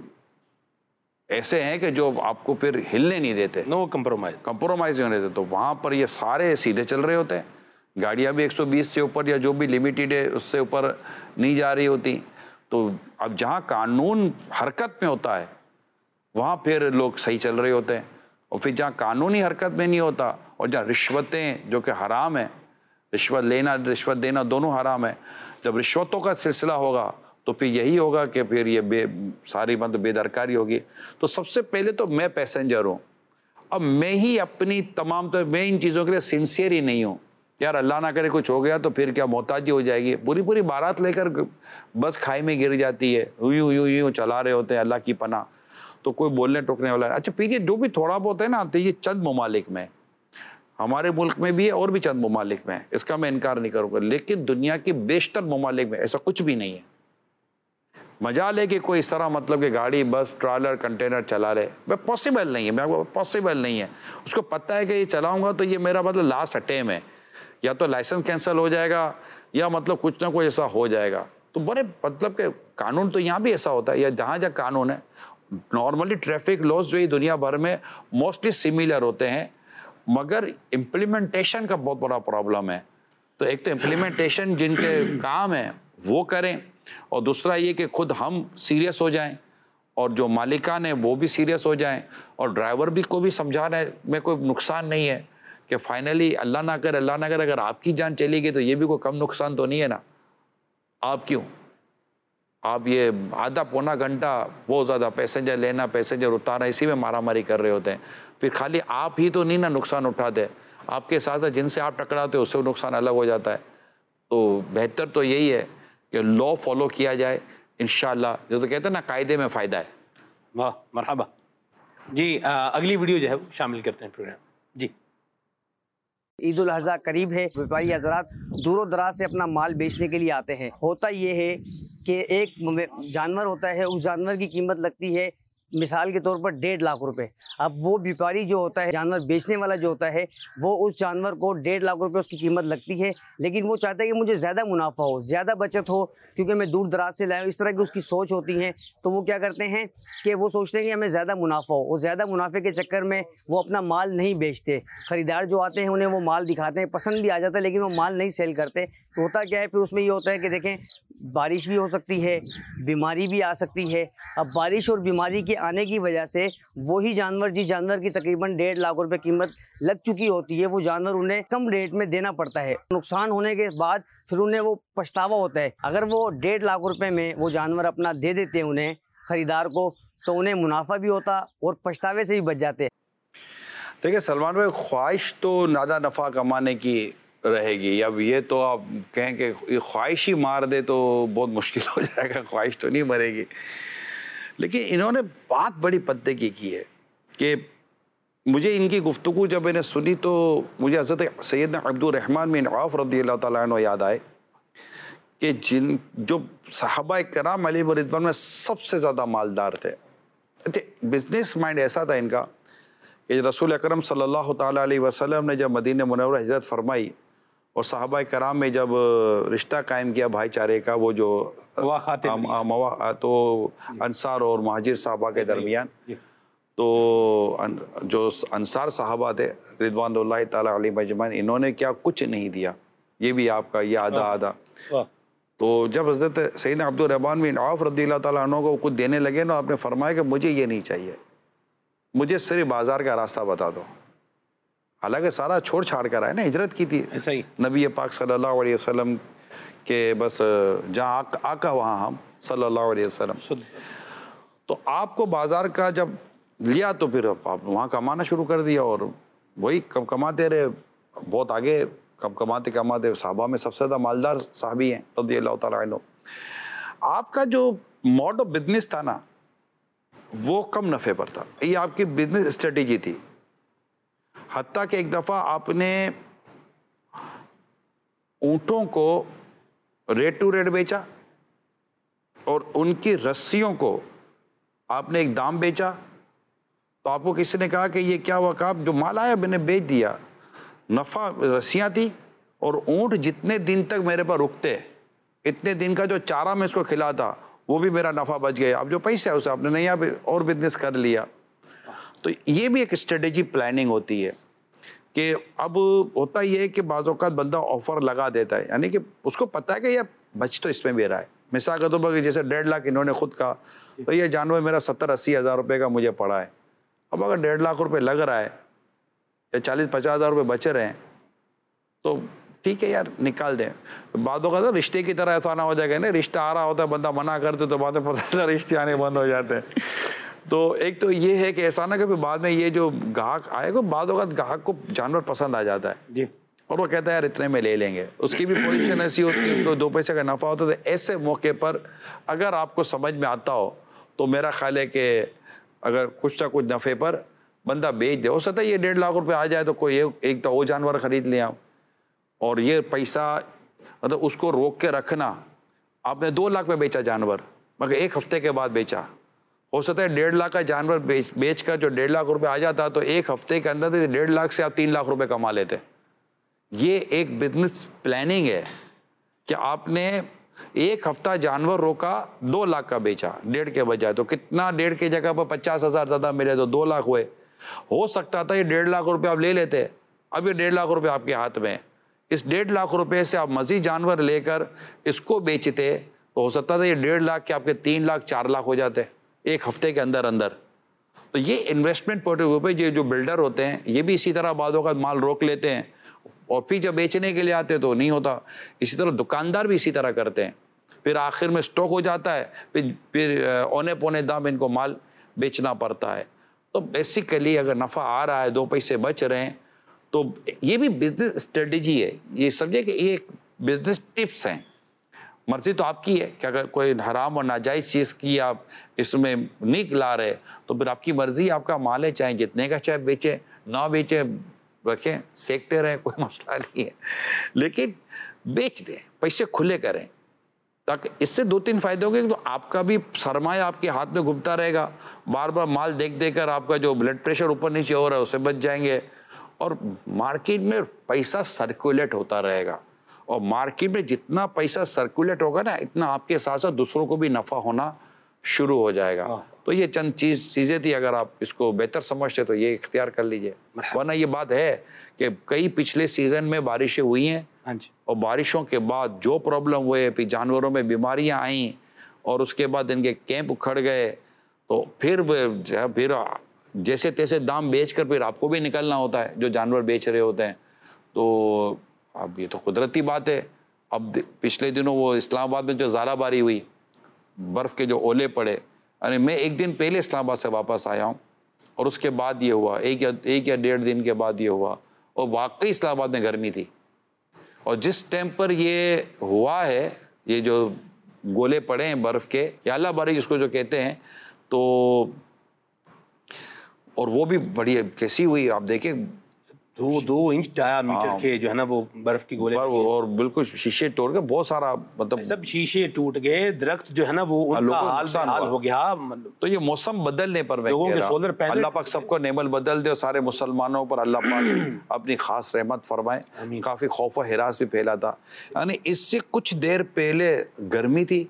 ऐसे हैं कि जो आपको फिर हिलने नहीं देते, नो कंप्रोमाइज कंप्रोमाइज नहीं होने देते। तो वहाँ पर ये सारे सीधे चल रहे होते हैं, गाड़ियाँ भी एक सौ बीस से ऊपर या जो भी लिमिटेड है उससे ऊपर नहीं जा रही होती। तो अब जहाँ कानून हरकत में होता है वहाँ फिर लोग सही चल रहे होते हैं, और फिर जहाँ कानूनी हरकत में नहीं होता और जहाँ रिश्वतें जो कि हराम है, रिश्वत लेना रिश्वत देना दोनों हराम है, जब रिश्वतों का सिलसिला होगा तो फिर यही होगा कि फिर ये बे सारी मतलब बेदरकारी होगी। तो सबसे पहले तो मैं पैसेंजर हूँ, अब मैं ही अपनी तमाम, तो मैं इन चीज़ों के लिए सिंसियर ही नहीं हूँ। यार अल्लाह ना करे कुछ हो गया तो फिर क्या मोहताजी हो जाएगी, पूरी पूरी बारात लेकर बस खाई में गिर जाती है, यूँ यूँ यूँ चला रहे होते हैं, अल्लाह की पनाह, तो कोई बोलने टोकने वाला है। अच्छा, फिर ये जो भी थोड़ा बहुत है ना, तो ये चंद ममालिक में, हमारे मुल्क में भी है और भी चंद ममालिक में है, इसका मैं इनकार नहीं करूँगा, लेकिन दुनिया के बेशतर ममालिक में ऐसा कुछ भी नहीं है। मजाल है कि कोई इस तरह मतलब कि गाड़ी बस ट्रॉलर कंटेनर चला ले, मैं पॉसिबल नहीं है, मैं पॉसिबल नहीं है। उसको पता है कि ये चलाऊंगा तो ये मेरा मतलब लास्ट अटेम्प्ट है, या तो लाइसेंस कैंसिल हो जाएगा या मतलब कुछ ना कुछ ऐसा हो जाएगा। तो बड़े मतलब के कानून तो यहाँ भी ऐसा होता है, या जहाँ जहाँ कानून है, नॉर्मली ट्रैफिक लॉज जो है दुनिया भर में मोस्टली सिमिलर होते हैं, मगर इम्प्लीमेंटेशन का बहुत बड़ा प्रॉब्लम है। तो एक तो इम्प्लीमेंटेशन जिनके काम है वो करें, और दूसरा ये कि खुद हम सीरियस हो जाएं और जो मालिकान है वो भी सीरियस हो जाएं, और ड्राइवर भी को भी समझाना में कोई नुकसान नहीं है कि फाइनली अल्लाह ना करे अल्लाह ना करे अगर आपकी जान चली गई तो ये भी कोई कम नुकसान तो नहीं है ना। आप क्यों, आप ये आधा पौना घंटा बहुत ज़्यादा पैसेंजर लेना पैसेंजर उतारना इसी में मारामारी कर रहे होते हैं, फिर खाली आप ही तो नहीं ना नुकसान उठाते, आपके साथ जिनसे आप टकराते हो उससे नुकसान अलग हो जाता है। तो बेहतर तो यही है कि लॉ फॉलो किया जाए इंशाअल्लाह, जो तो कहते हैं ना कायदे में फ़ायदा है। वाह मरहबा जी। आ, अगली वीडियो जो है वो शामिल करते हैं प्रोग्राम जी। ईद उल अज़हा करीब है, व्यापारी हजरात दूरों दराज से अपना माल बेचने के लिए आते हैं। होता ये है कि एक जानवर होता है, उस जानवर की कीमत लगती है मिसाल के तौर पर डेढ़ लाख रुपए। अब वो व्यापारी जो होता है, जानवर बेचने वाला जो होता है, वो उस जानवर को डेढ़ लाख रुपए उसकी कीमत लगती है, लेकिन वो चाहता है कि मुझे ज़्यादा मुनाफा हो, ज़्यादा बचत हो, क्योंकि मैं दूर दराज से लाया हूँ। इस तरह की उसकी सोच होती है। तो वो क्या करते हैं कि वो सोचते हैं कि हमें ज़्यादा मुनाफा हो, और ज़्यादा मुनाफे के चक्कर में वो अपना माल नहीं बेचते। ख़रीदार जो आते हैं उन्हें वो माल दिखाते हैं, पसंद भी आ जाता है, लेकिन वो माल नहीं सेल करते। तो होता क्या है फिर उसमें ये होता है कि देखें बारिश भी हो सकती है, बीमारी भी आ सकती है। अब बारिश और बीमारी के आने की वजह से वही जानवर, जिस जानवर की तकरीबन डेढ़ लाख रुपए कीमत लग चुकी होती है, वो जानवर उन्हें कम रेट में देना पड़ता है। नुकसान होने के बाद फिर उन्हें वो पछतावा होता है। अगर वो डेढ़ लाख रुपए में वो जानवर अपना दे देते हैं उन्हें खरीदार को, तो उन्हें मुनाफा भी होता और पछतावे से भी बच जाते। देखिए सलमान भाई, ख्वाहिश तो ज़्यादा नफ़ा कमाने की रहेगी। अब ये तो आप कहें कि ये ख्वाहिश ही मार दे तो बहुत मुश्किल हो जाएगा, ख्वाहिश तो नहीं मरेगी। लेकिन इन्होंने बात बड़ी पत्ते की की है कि मुझे इनकी गुफ्तगू जब मैंने सुनी तो मुझे हज़रत सैयदना अब्दुर रहमान बिन औफ रज़ियल्लाहु तआला अन्हु याद आए कि जिन जो सहाबा कराम अलैहिम रिज़वान में सबसे ज़्यादा मालदार थे। बिजनेस माइंड ऐसा था इनका कि रसूल अकरम सल्लल्लाहु तआला अलैहि वसल्लम ने जब मदीना मुनव्वरा हिजरत फरमाई और सहाबा कराम में जब रिश्ता कायम किया भाईचारे का, वो जो मवा तो अंसार और महाजिर साहबा के दरमियान, तो जो अंसार साहबा थे रिदवानुल्लाहि ताला अलैहिम अजमईन, इन्होंने क्या कुछ नहीं दिया, ये भी आपका ये आधा आधा। तो जब हज़रत सैयदना अब्दुर रहमान बिन औफ रज़ियल्लाहु ताला अन्हु को कुछ देने लगे ना, आपने फरमाया कि मुझे ये नहीं चाहिए, मुझे सिर्फ बाजार का रास्ता बता दो। हालांकि सारा छोड़ छाड़ कर आए ना, हिजरत की थी सही नबी पाक सल्लल्लाहु अलैहि वसल्लम के, बस जहाँ आका वहाँ हम सल्लल्लाहु अलैहि वसल्लम। तो आपको बाजार का जब लिया तो फिर आप वहाँ कमाना शुरू कर दिया, और वही कब कमाते रहे, बहुत आगे कब कमाते कमाते साहबा में सबसे ज़्यादा मालदार साहबी हैं रज़ियल्लाहु तआला अन्हु। आपका जो मॉड ऑफ बिजनेस था ना, वो कम नफ़े पर था, ये आपकी बिजनेस स्ट्रेटेजी थी। हत्ता कि एक दफ़ा आपने ऊँटों को रेट टू रेट बेचा और उनकी रस्सियों को आपने एक दाम बेचा। तो आपको किसी ने कहा कि ये क्या हुआ, कहा जो माल आया मैंने बेच दिया, नफ़ा रस्सियाँ थी और ऊँट जितने दिन तक मेरे पर रुकते, इतने दिन का जो चारा मैं इसको खिलाता, वो भी मेरा नफ़ा बच गया। अब जो पैसे है उसे आपने नहीं यहाँ पे और बिजनेस कर लिया। तो ये भी एक स्ट्रेटेजी प्लानिंग होती है कि अब होता ये है कि बाज़ औक़ात बंदा ऑफ़र लगा देता है, यानी कि उसको पता है कि यह बच तो इसमें भी रहा है। मिसाल के तौर पर जैसे डेढ़ लाख इन्होंने खुद कहा, तो ये जानवर मेरा सत्तर अस्सी हज़ार रुपये का मुझे पड़ा है। अब अगर डेढ़ लाख रुपये लग रहा है या चालीस पचास हज़ार रुपये बच रहे हैं तो ठीक है यार, निकाल दें। बातों का तो रिश्ते की तरह ऐसा ना हो जाएगा ना, रिश्ता आ रहा होता है बंदा मना करते तो बाद में पता चला रिश्ते आने बंद हो जाते हैं। तो एक तो ये है कि ऐसा ना कि बाद में ये जो ग्राहक आएगा, बाद होगा ग्राहक को जानवर पसंद आ जाता है जी, और वो कहता है यार इतने में ले लेंगे, उसकी भी पोजीशन ऐसी होती है, उसको दो पैसे का नफ़ा होता है। तो ऐसे मौके पर अगर आपको समझ में आता हो तो मेरा ख्याल है कि अगर कुछ ना कुछ नफ़े पर बंदा बेच दे। हो सकता है ये डेढ़ लाख रुपए आ जाए तो कोई एक, एक तो वो जानवर ख़रीद लिया, और ये पैसा मतलब उसको रोक के रखना। आपने दो लाख में बेचा जानवर, मगर एक हफ्ते के बाद बेचा। हो सकता है डेढ़ लाख का जानवर बेच बेच कर जो डेढ़ लाख रुपए आ जाता तो एक हफ्ते के अंदर डेढ़ लाख से आप तीन लाख रुपए कमा लेते। ये एक बिजनेस प्लानिंग है कि आपने एक हफ्ता जानवर रोका, दो लाख का बेचा डेढ़ के बजाय, तो कितना डेढ़ की जगह पर पचास हजार ज़्यादा मिले तो दो लाख हुए। हो सकता था ये डेढ़ लाख रुपए आप ले लेते, अब ये डेढ़ लाख रुपए आपके हाथ में, इस डेढ़ लाख रुपए से आप मज़ीद जानवर लेकर इसको बेचते तो हो सकता था ये डेढ़ लाख के आपके तीन लाख चार लाख हो जाते एक हफ्ते के अंदर अंदर। तो ये इन्वेस्टमेंट पोर्टफोलियो पे ये जो बिल्डर होते हैं ये भी इसी तरह बादों का माल रोक लेते हैं और फिर जब बेचने के लिए आते तो नहीं होता। इसी तरह दुकानदार भी इसी तरह करते हैं, फिर आखिर में स्टॉक हो जाता है, फिर फिर औने पौने दाम इनको माल बेचना पड़ता है। तो बेसिकली अगर नफ़ा आ रहा है, दो पैसे बच रहे हैं, तो ये भी बिजनेस स्ट्रेटजी है। ये समझे कि ये एक बिजनेस टिप्स हैं। मर्जी तो आपकी है कि अगर कोई हराम और नाजायज़ चीज़ की आप इसमें नहीं ला रहे तो फिर आपकी मर्जी, आपका माल है, चाहे जितने का चाहे बेचे ना बेचे, रखें सेकते रहें, कोई मसला नहीं है, लेकिन बेच दें, पैसे खुले करें, ताकि इससे दो तीन फायदे होंगे। तो आपका भी सरमाया आपके हाथ में घूमता रहेगा, बार बार माल देख देख कर आपका जो ब्लड प्रेशर ऊपर नीचे हो रहा है उससे बच जाएंगे, और मार्केट में पैसा सर्कुलेट होता रहेगा। और मार्केट में जितना पैसा सर्कुलेट होगा ना, इतना आपके साथ साथ दूसरों को भी नफ़ा होना शुरू हो जाएगा। तो ये चंद चीज़ चीज़ें थी, अगर आप इसको बेहतर समझते तो ये इख्तियार कर लीजिए। वरना ये बात है कि कई पिछले सीज़न में बारिशें हुई हैं, और बारिशों के बाद जो प्रॉब्लम हुए, फिर जानवरों में बीमारियां आईं और उसके बाद इनके कैंप उखड़ गए, तो फिर फिर जैसे तैसे दाम बेचकर फिर आपको भी निकलना होता है जो जानवर बेच रहे होते हैं। तो अब ये तो कुदरती बात है। अब पिछले दिनों वो इस्लामाबाद में जो ज़ाराबारी हुई, बर्फ़ के जो ओले पड़े, अरे मैं एक दिन पहले इस्लामाबाद से वापस आया हूँ और उसके बाद ये हुआ, एक या एक या डेढ़ दिन के बाद ये हुआ, और वाकई इस्लामाबाद में गर्मी थी। और जिस टाइम पर ये हुआ है, ये जो गोले पड़े हैं बर्फ़ के, या अल्लाह बारी जिसको जो कहते हैं, तो और वो भी बड़ी कैसी हुई, आप देखें दो दो इंच डायामीटर के जो है ना वो बर्फ की गोले, और बिल्कुल शीशे तोड़ के बहुत सारा, मतलब सब शीशे टूट गए, दरख्त जो है ना वो उनका हाल हाल हो गया। तो ये मौसम बदलने पर मैं कह रहा हूं, अल्लाह पाक सबको नेमल बदल दे और सारे मुसलमानों पर अल्लाह पाक अपनी खास रहमत फरमाए। काफी खौफ व हिरास भी फैला था। यानी इससे कुछ देर पहले गर्मी थी,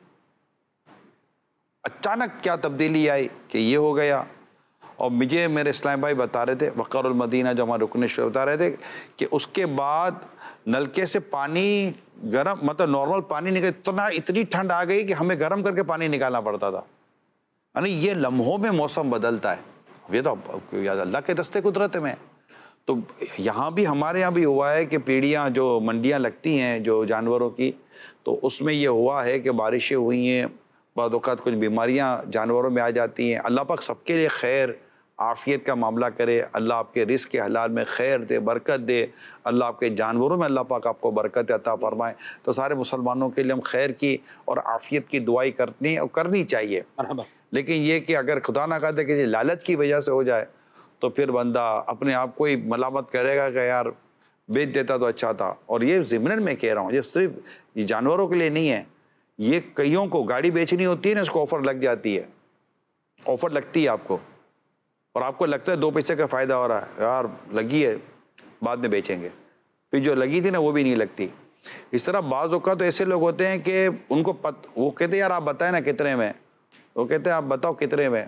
अचानक क्या तब्दीली आई कि ये हो गया। और मुझे मेरे इस्लाम भाई बता रहे थे, वक़ारुल मदीना जो हमारे रुकन शरीफ बता रहे थे, कि उसके बाद नलके से पानी गर्म, मतलब नॉर्मल पानी निकल, इतना इतनी ठंड आ गई कि हमें गर्म करके पानी निकालना पड़ता था। यानी ये लम्हों में मौसम बदलता है, ये तो अल्लाह के दस्ते कुदरत में। तो यहाँ भी हमारे यहाँ भी हुआ है कि पीढ़ियाँ जो मंडियाँ लगती हैं जो जानवरों की, तो उसमें ये हुआ है कि बारिशें हुई हैं, बाद औक़ात कुछ बीमारियाँ जानवरों में आ जाती हैं। अल्लाह पाक सबके लिए खैर आफ़ियत का मामला करे, अल्लाह आपके रिज़्क़ के हलाल में खैर दे, बरकत दे, अल्लाह आपके जानवरों में अल्लाह पाक आपको बरकत अता फ़रमाए। तो सारे मुसलमानों के लिए हम खैर की और आफ़ियत की दुआई करनी और करनी चाहिए। लेकिन ये कि अगर खुदा ना कहते किसी लालच की वजह से हो जाए तो फिर बंदा अपने आप को ही मलामत करेगा कि यार बेच देता तो अच्छा था। और ये ज़िम्नन में कह रहा हूँ, ये सिर्फ ये जानवरों के लिए नहीं है, ये कईयों को गाड़ी बेचनी होती है ना, इसको ऑफ़र लग जाती है, ऑफ़र लगती है आपको, और आपको लगता है दो पैसे का फ़ायदा हो रहा है, यार लगी है बाद में बेचेंगे, फिर जो लगी थी ना वो भी नहीं लगती। इस तरह बाज़ औक़ात तो ऐसे लोग होते हैं कि उनको पत वो कहते हैं यार आप बताएं ना कितने में, वो कहते हैं आप बताओ कितने में,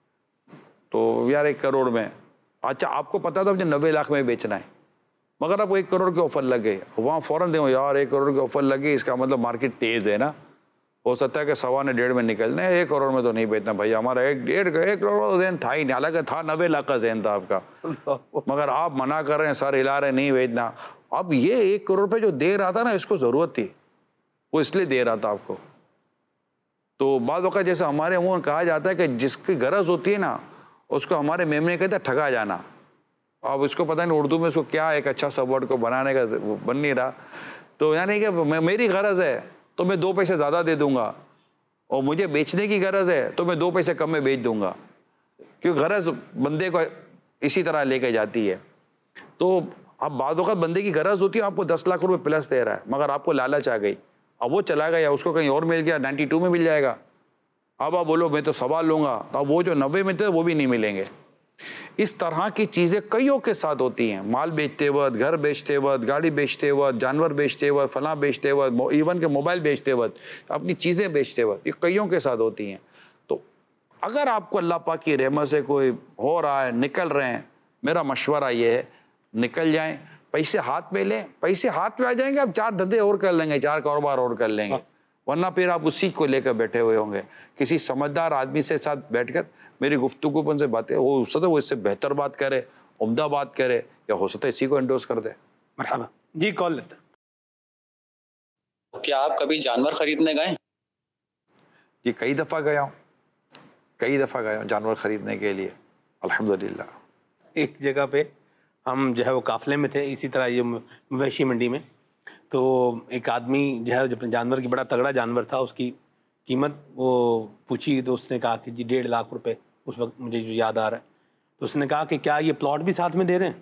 तो यार एक करोड़ में। अच्छा आपको पता था मुझे नब्बे लाख में बेचना है, मगर अब एक करोड़ के ऑफ़र लग गए, वहाँ फ़ौरन दे यार एक करोड़ के ऑफ़र लगे, इसका मतलब मार्केट तेज़ है ना, हो सकता है कि सवा ने डेढ़ में निकलना है, एक करोड़ में तो नहीं बेचना भाई, हमारा एक डेढ़ एक करोड़ का जहन था ही नहीं, हालांकि था नब्बे लाख का जहन था आपका, मगर आप मना कर रहे हैं, सर हिला रहे नहीं बेचना। अब ये एक करोड़ पे जो दे रहा था ना, इसको ज़रूरत थी, वो इसलिए दे रहा था आपको। तो बाद वक़्त जैसे हमारे मुँह में कहा जाता है कि जिसकी गरज होती है ना उसको हमारे मेमने कहते हैं ठगा जाना। अब इसको पता नहीं उर्दू में इसको क्या एक अच्छा सा वर्ड को बनाने का बन नहीं रहा। तो यानी कि मेरी गरज है तो मैं दो पैसे ज़्यादा दे दूंगा, और मुझे बेचने की गरज है तो मैं दो पैसे कम में बेच दूंगा, क्योंकि गरज बंदे को इसी तरह लेके जाती है। तो अब बाद वक़्त बंदे की गरज होती है, आपको दस लाख रुपए प्लस दे रहा है, मगर आपको लालच आ गई, अब वो चला गया, उसको कहीं और मिल गया, नाइन्टी टू में मिल जाएगा, अब आप बोलो मैं तो सवा लूँगा, तो अब वो जो नब्बे में थे वो भी नहीं मिलेंगे। इस तरह की चीज़ें कईयों के साथ होती हैं, माल बेचते वक्त, घर बेचते वक्त, गाड़ी बेचते वक्त, जानवर बेचते वक्त, फलां बेचते वक्त, इवन के मोबाइल बेचते वक्त, अपनी चीज़ें बेचते वक्त, ये कईयों के साथ होती हैं। तो अगर आपको अल्लाह पाक की रहमत से कोई हो रहा है, निकल रहे हैं, मेरा मशवरा ये है निकल जाएं, पैसे हाथ में लें। पैसे हाथ में आ जाएंगे, आप चार धंधे और कर लेंगे, चार कारोबार और कर लेंगे, वरना फिर आप उसी को लेकर बैठे हुए होंगे। किसी समझदार आदमी से साथ बैठकर मेरी गुफ्तगू पर उनसे बातें, वो हो सकता है वो इससे बेहतर बात करे, उम्दा बात करे, या हो सकता है इसी को एंडोर्स कर दे। मरहबा जी, कॉल लेते हैं। क्या आप कभी जानवर खरीदने गए? ये कई दफ़ा गया हूँ, कई दफ़ा गया हूँ जानवर ख़रीदने के लिए, अल्हम्दुलिल्लाह। एक जगह पे हम जो है वो काफ़िले में थे, इसी तरह ये मवेशी मंडी में, तो एक आदमी जो है जो जानवर की बड़ा तगड़ा जानवर था, उसकी कीमत वो पूछी तो उसने कहा कि जी डेढ़ लाख रुपए, उस वक्त मुझे जो याद आ रहा है। तो उसने कहा कि क्या ये प्लॉट भी साथ में दे रहे हैं?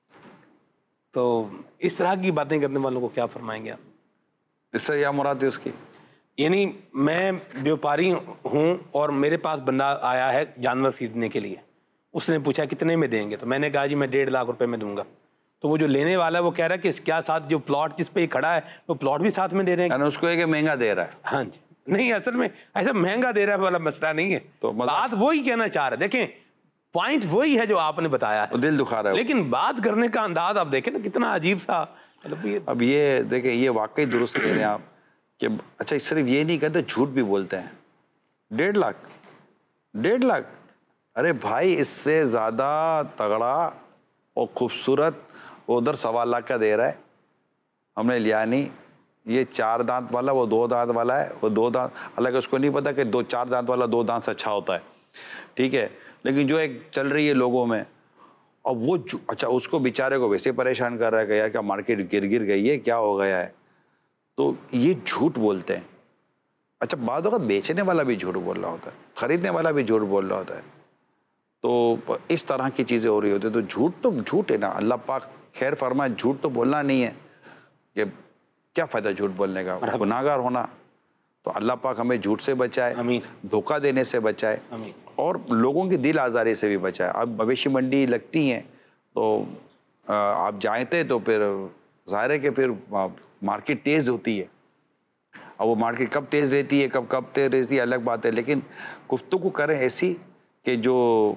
तो इस तरह की बातें करने वालों को क्या फरमाएंगे आप? इससे क्या मुराद है उसकी? यानी मैं व्यापारी हूँ और मेरे पास बंदा आया है जानवर खरीदने के लिए, उसने पूछा कितने में देंगे, तो मैंने कहा जी मैं डेढ़ लाख रुपए में दूंगा। तो वो जो लेने वाला है वो कह रहा है कि क्या साथ जो प्लॉट जिस पे खड़ा है वो प्लॉट भी साथ में दे रहे हैं? उसको एक महंगा दे रहा है। हाँ जी, नहीं असल में ऐसा महंगा दे रहा है वाला मसला नहीं है, तो बात वही कहना चाह रहे, देखें पॉइंट वही है जो आपने बताया है, दिल दुखा रहा है, लेकिन बात करने का अंदाज आप देखें ना कितना अजीब सा। मतलब अब ये देखें, ये वाकई दुरुस्त कह रहे हैं आप कि अच्छा सिर्फ ये नहीं कहते, झूठ भी बोलते हैं। डेढ़ लाख डेढ़ लाख अरे भाई, इससे ज़्यादा तगड़ा और खूबसूरत उधर सवा लाख का दे रहा है, हमने लिया नहीं। ये चार दांत वाला वो दो दांत वाला है, वो दो दांत, हालांकि उसको नहीं पता कि दो चार दांत वाला दो दांत से अच्छा होता है, ठीक है, लेकिन जो एक चल रही है लोगों में, अब वो अच्छा उसको बेचारे को वैसे परेशान कर रहा है कि यार क्या मार्केट गिर गिर गई है, क्या हो गया है, तो ये झूठ बोलते हैं। अच्छा बाद वक्त बेचने वाला भी झूठ बोल रहा होता है, ख़रीदने वाला भी झूठ बोल रहा होता है, तो इस तरह की चीज़ें हो रही होती है। तो झूठ तो झूठ है ना, अल्लाह पाक खैर फरमाए, झूठ तो बोलना नहीं है, कि क्या फ़ायदा झूठ बोलने का, गुनाहगार होना। तो अल्लाह पाक हमें झूठ से बचाए, धोखा देने से बचाए, और लोगों की दिल आज़ारी से भी बचाए। अब मवेशी मंडी लगती हैं तो आप जाए थे तो फिर ज़ाहिर है कि फिर मार्केट तेज़ होती है, अब वो मार्केट कब तेज़ रहती है, कब कब तेज़ रहती है अलग बात है, लेकिन गुफ्तगू करें ऐसी कि जो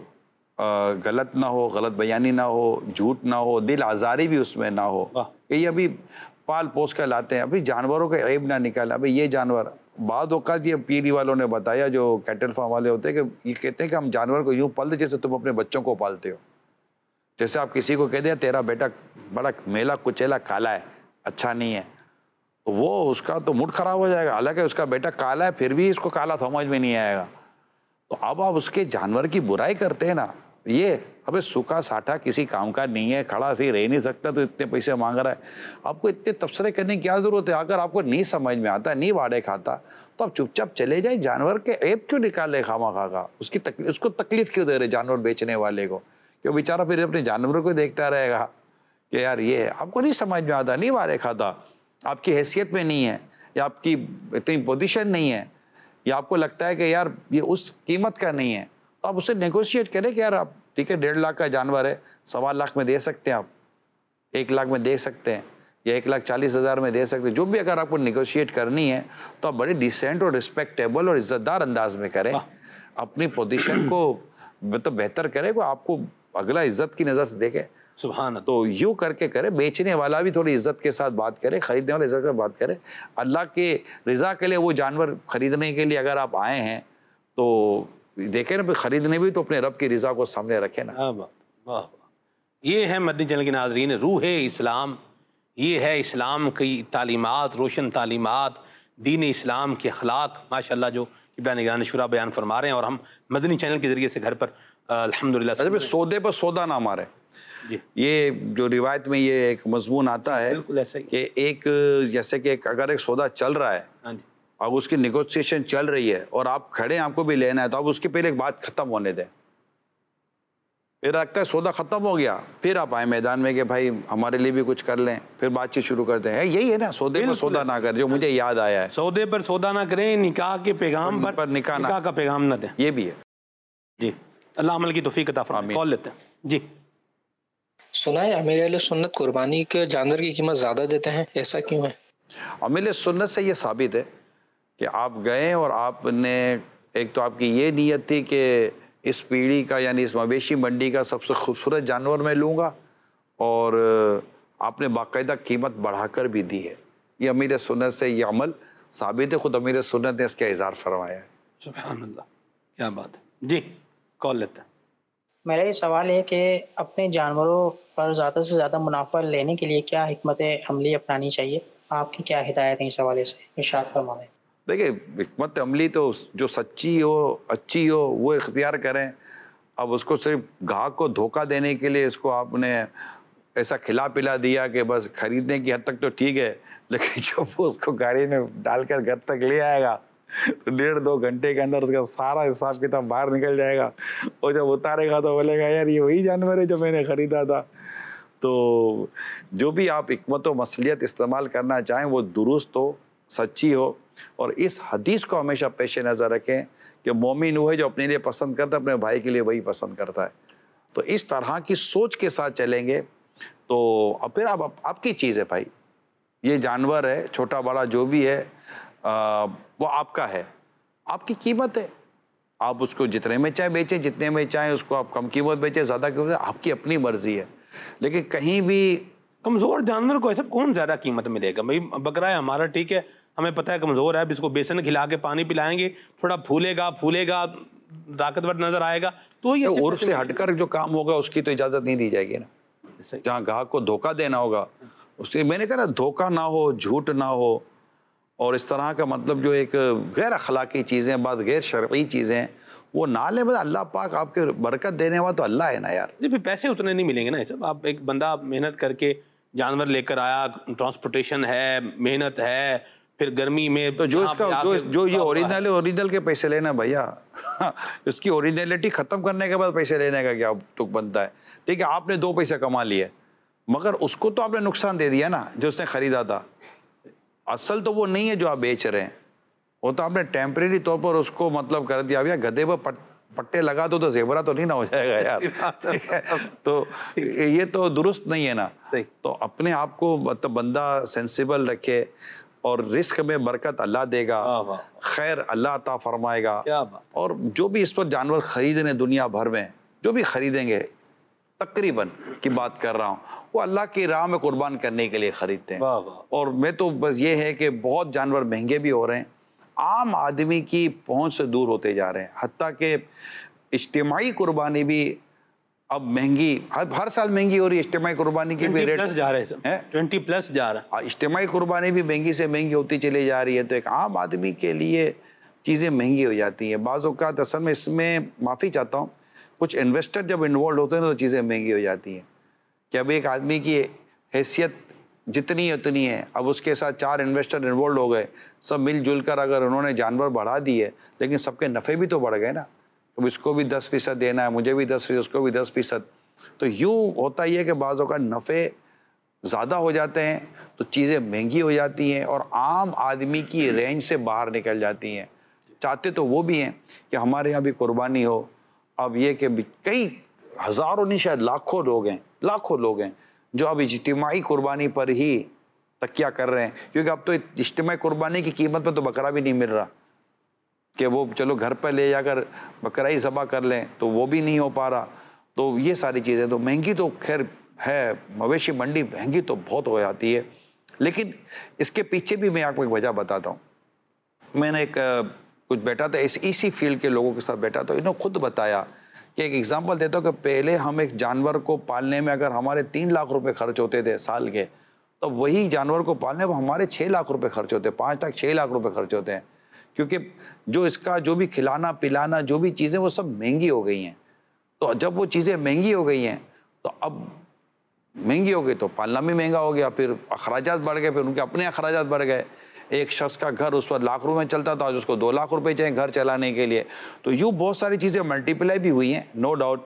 गलत ना हो, गलत बयानी ना हो, झूठ ना हो, दिल आज़ारी भी उसमें ना हो, कि ये अभी पाल पोस कर लाते हैं, अभी जानवरों का ऐब ना निकाला। अभी ये जानवर बाद औकात ये पीढ़ी वालों ने बताया, जो कैटल फार्म वाले होते हैं, कि ये कहते हैं कि हम जानवर को यूँ पालते जैसे तुम अपने बच्चों को पालते हो। जैसे आप किसी को कह दें तेरा बेटा बड़ा मेला कुचेला काला है, अच्छा नहीं है, तो वो उसका तो मूड खराब हो जाएगा, हालांकि उसका बेटा काला है फिर भी इसको काला समझ में नहीं आएगा। तो अब आप उसके जानवर की बुराई करते हैं ना, ये अबे सूखा साठा किसी काम का नहीं है, खड़ा से रह नहीं सकता तो इतने पैसे मांग रहा है। आपको इतने तबसरे करने की क्या ज़रूरत है? अगर आपको नहीं समझ में आता, नहीं वाड़े खाता, तो आप चुपचाप चले जाए। जानवर के ऐब क्यों निकाल रहे खामा खा का, उसकी तक, उसको तकलीफ क्यों दे रहे जानवर बेचने वाले को? क्यों बेचारा फिर अपने जानवरों को देखता रहेगा कि यार ये आपको नहीं समझ में आता, नहीं वाड़े खाता, आपकी हैसियत में नहीं है, या आपकी इतनी पोजीशन नहीं है, या आपको लगता है कि यार ये उस कीमत का नहीं है, तो आप उससे नेगोशिएट करें कि यार आप ठीक है डेढ़ लाख का जानवर है, सवा लाख में दे सकते हैं, आप एक लाख में दे सकते हैं, या एक लाख चालीस हज़ार में दे सकते हैं, जो भी अगर आपको नेगोशिएट करनी है तो आप बड़े डिसेंट और रिस्पेक्टेबल और इज्जतदार अंदाज में करें, अपनी पोजीशन को मतलब बेहतर करें, को आपको अगला इज्जत की नज़र से देखे। सुभान तो यूँ करके करे, बेचने वाला भी थोड़ी इज्जत के साथ बात करे, खरीदने वाला इज्जत के साथ बात करे। अल्लाह के रज़ा के लिए वो जानवर खरीदने के लिए अगर आप आए हैं तो देखें ना, खरीदने भी तो अपने रब की रज़ा को सामने रखें ना। वाह वाह वाह, ये है मदनी चैनल के नाज़रीन, रूह इस्लाम, ये है इस्लाम की तालीमात, रोशन तालीमात, दीन इस्लाम के अखलाक माशाअल्लाह जो इब्राहिम निगरान शुरा बयान फरमा रहे हैं, और हम मदनी चैनल के ज़रिए से घर पर अल्हम्दुलिल्लाह। अच्छा सौदे पर सौदा ना मारे, ये जो रिवायत में ये एक मजमून आता है कि एक जैसे कि एक अगर एक सौदा चल रहा है, अब उसकी नेगोशिएशन चल रही है और आप खड़े हैं, आपको भी लेना है, तो आप उसके पहले एक बात खत्म होने दें, फिर लगता है सौदा ख़त्म हो गया, फिर आप आए मैदान में कि भाई हमारे लिए भी कुछ कर लें, फिर बातचीत शुरू करते हैं। यही है ना, सौदे पर सौदा ना करें, जो मुझे याद आया है। सौदे पर सौदा ना करें, निकाह के पैगाम पर, पर निकाह निकाह का पैगाम ना दें। ये भी है जी, अल्लाह अमल की तौफीक अता फरमाए। कॉल लेते हैं जी। सुना है अमीर सुन्नत कुर्बानी के जानवर की कीमत ज़्यादा देते हैं, ऐसा क्यों है? अमीर सुन्नत से ये साबित है कि आप गए और आपने, एक तो आपकी ये नीयत थी कि इस पीढ़ी का यानी इस मवेशी मंडी का सबसे खूबसूरत जानवर मैं लूँगा, और आपने बाकायदा कीमत बढ़ाकर भी दी है। ये अमीर सुन्नत से ये अमल साबित है, ख़ुद अमीर सुन्नत ने इसका इज़हार फरमाया है। सुभान अल्लाह, क्या बात है जी। कॉल लेते हैं। मेरा ये सवाल है कि अपने जानवरों पर ज़्यादा से ज़्यादा मुनाफा लेने के लिए क्या हिकमत अमली अपनानी चाहिए? आपकी क्या हिदायत है इस हवाले से, इरशाद फरमाएं। देखिए, हिकमत अमली तो जो सच्ची हो, अच्छी हो, वो इख्तियार करें। अब उसको सिर्फ ग्राहक को धोखा देने के लिए इसको आपने ऐसा खिला पिला दिया कि बस खरीदने की हद तक तो ठीक है, लेकिन जब वो उसको गाड़ी में डालकर घर तक ले आएगा तो डेढ़ दो घंटे के अंदर उसका सारा हिसाब किताब बाहर निकल जाएगा, और जब उतारेगा तो बोलेगा यार ये वही जानवर है जो मैंने ख़रीदा था। तो जो भी आप हिकमत व मसलियत इस्तेमाल करना चाहें वो दुरुस्त हो, सच्ची हो, और इस हदीस को हमेशा पेश नज़र रखें कि मोमिन वो है जो अपने लिए पसंद करता है, अपने भाई के लिए वही पसंद करता है। तो इस तरह की सोच के साथ चलेंगे तो अब फिर आप, आप आपकी चीज़ है भाई, ये जानवर है, छोटा बड़ा जो भी है आ, वो आपका है, आपकी कीमत है। आप उसको जितने में चाहे बेचें, जितने में चाहे उसको आप कम कीमत बेचें, ज़्यादा कीमत, आपकी अपनी मर्जी है। लेकिन कहीं भी कमज़ोर जानवर को ऐसा कौन ज़्यादा कीमत में देगा? भाई बकरा है हमारा, ठीक है, हमें पता है कमज़ोर है, अब इसको बेसन खिला के पानी पिलाएंगे, थोड़ा फूलेगा फूलेगा ताकतवर नज़र आएगा, तो ये उर्फ से हटकर जो काम होगा उसकी तो इजाज़त नहीं दी जाएगी ना। जहाँ ग्राहक को धोखा देना होगा उसके, मैंने कहा ना, धोखा ना हो, झूठ ना हो, और इस तरह का मतलब जो एक गैर अखलाकी चीज़ें, बात गैर शरई चीज़ें वो ना ले। मतलब अल्लाह पाक आपके बरकत देने वाला तो अल्लाह है ना यार। जी, फिर पैसे उतने नहीं मिलेंगे ना ये सब। आप एक बंदा मेहनत करके जानवर लेकर आया, ट्रांसपोर्टेशन है, मेहनत है, फिर गर्मी में तो जो इसका जो जो ये ओरिजिनल है, ओरिजिनल के पैसे लेना भैया। इसकी ओरिजिनलिटी ख़त्म करने के बाद पैसे लेने का क्या तुक बनता है? ठीक है, आपने दो पैसे कमा लिए, मगर उसको तो आपने नुकसान दे दिया ना जो उसने ख़रीदा था। असल तो वो नहीं है जो आप बेच रहे हैं, वो तो आपने टेम्परेरी तौर पर उसको मतलब कर दिया। भैया गधे पर पट, पट्टे लगा दो तो जेबरा तो नहीं ना हो जाएगा यार। तो ये तो दुरुस्त नहीं है ना। सही। तो अपने आप को मतलब बंदा सेंसिबल रखे, और रिस्क में बरकत अल्लाह देगा, खैर अल्लाह अता फरमाएगा। क्या बात। और जो भी इस पर जानवर खरीदने दुनिया भर में जो भी खरीदेंगे, तकरीबन की बात कर रहा हूँ, वो अल्लाह की राह में कुर्बान करने के लिए ख़रीदते हैं। वाह वाह। और मैं तो बस ये है कि बहुत जानवर महंगे भी हो रहे हैं, आम आदमी की पहुंच से दूर होते जा रहे हैं। हत्ता कि इज्तिमाई कुर्बानी भी अब महंगी, हर, हर साल महंगी हो रही है। इज्तिमाई कुर्बानी की भी रेट प्लस जा रहे हैं, ट्वेंटी प्लस जा रहा है। इज्तिमाई कुर्बानी भी महंगी से महंगी होती चली जा रही है। तो एक आम आदमी के लिए चीज़ें महंगी हो जाती हैं। बाज़ औक़ात असल में इसमें माफ़ी चाहता हूँ, कुछ इन्वेस्टर जब इन्वॉल्व होते हैं तो चीज़ें महंगी हो जाती हैं कि अब एक आदमी की हैसियत जितनी उतनी है, अब उसके साथ चार इन्वेस्टर इन्वॉल्व हो गए, सब मिलजुल कर अगर उन्होंने जानवर बढ़ा दिए, लेकिन सबके नफ़े भी तो बढ़ गए ना। अब इसको भी दस फीसद देना है, मुझे भी दस फीसद, उसको भी दस फीसद। तो यूँ होता ही है कि बाज़ों का नफ़े ज़्यादा हो जाते हैं तो चीज़ें महंगी हो जाती हैं और आम आदमी की रेंज से बाहर निकल जाती हैं। चाहते तो वो भी हैं कि हमारे यहाँ भी कुर्बानी हो। अब ये कि कई हज़ारों नहीं शायद लाखों लोग हैं, लाखों लोग हैं जो अब इज्तिमाई कुर्बानी पर ही तकिया कर रहे हैं, क्योंकि अब तो इज्तिमाई कुर्बानी की कीमत पर तो बकरा भी नहीं मिल रहा कि वो चलो घर पर ले जाकर बकरा ही ज़बह कर लें, तो वो भी नहीं हो पा रहा। तो ये सारी चीज़ें तो महंगी तो खैर है, मवेशी मंडी महंगी तो बहुत हो जाती है, लेकिन इसके पीछे भी मैं आपको एक वजह बताता हूँ। मैंने एक कुछ बैठा था इस इसी फील्ड के लोगों के साथ बैठा, तो इन्होंने खुद बताया कि एक एग्जांपल देता हूँ कि पहले हम एक जानवर को पालने में अगर हमारे तीन लाख रुपए खर्च होते थे साल के, तो वही जानवर को पालने में हमारे छः लाख रुपए खर्च होते हैं, पाँच लाख छः लाख रुपए खर्च होते हैं, क्योंकि जो इसका जो भी खिलाना पिलाना जो भी चीज़ें वो सब महंगी हो गई हैं। तो जब वो चीज़ें महंगी हो गई हैं तो अब महंगी हो गई तो पालना भी महंगा हो गया, फिर अखराजात बढ़ गए, फिर उनके अपने अखराजात बढ़ गए। एक शख्स का घर उस पर लाख रुपए चलता था, आज उसको दो लाख रुपए चाहिए घर चलाने के लिए। तो यूँ बहुत सारी चीज़ें मल्टीप्लाई भी हुई हैं, नो डाउट।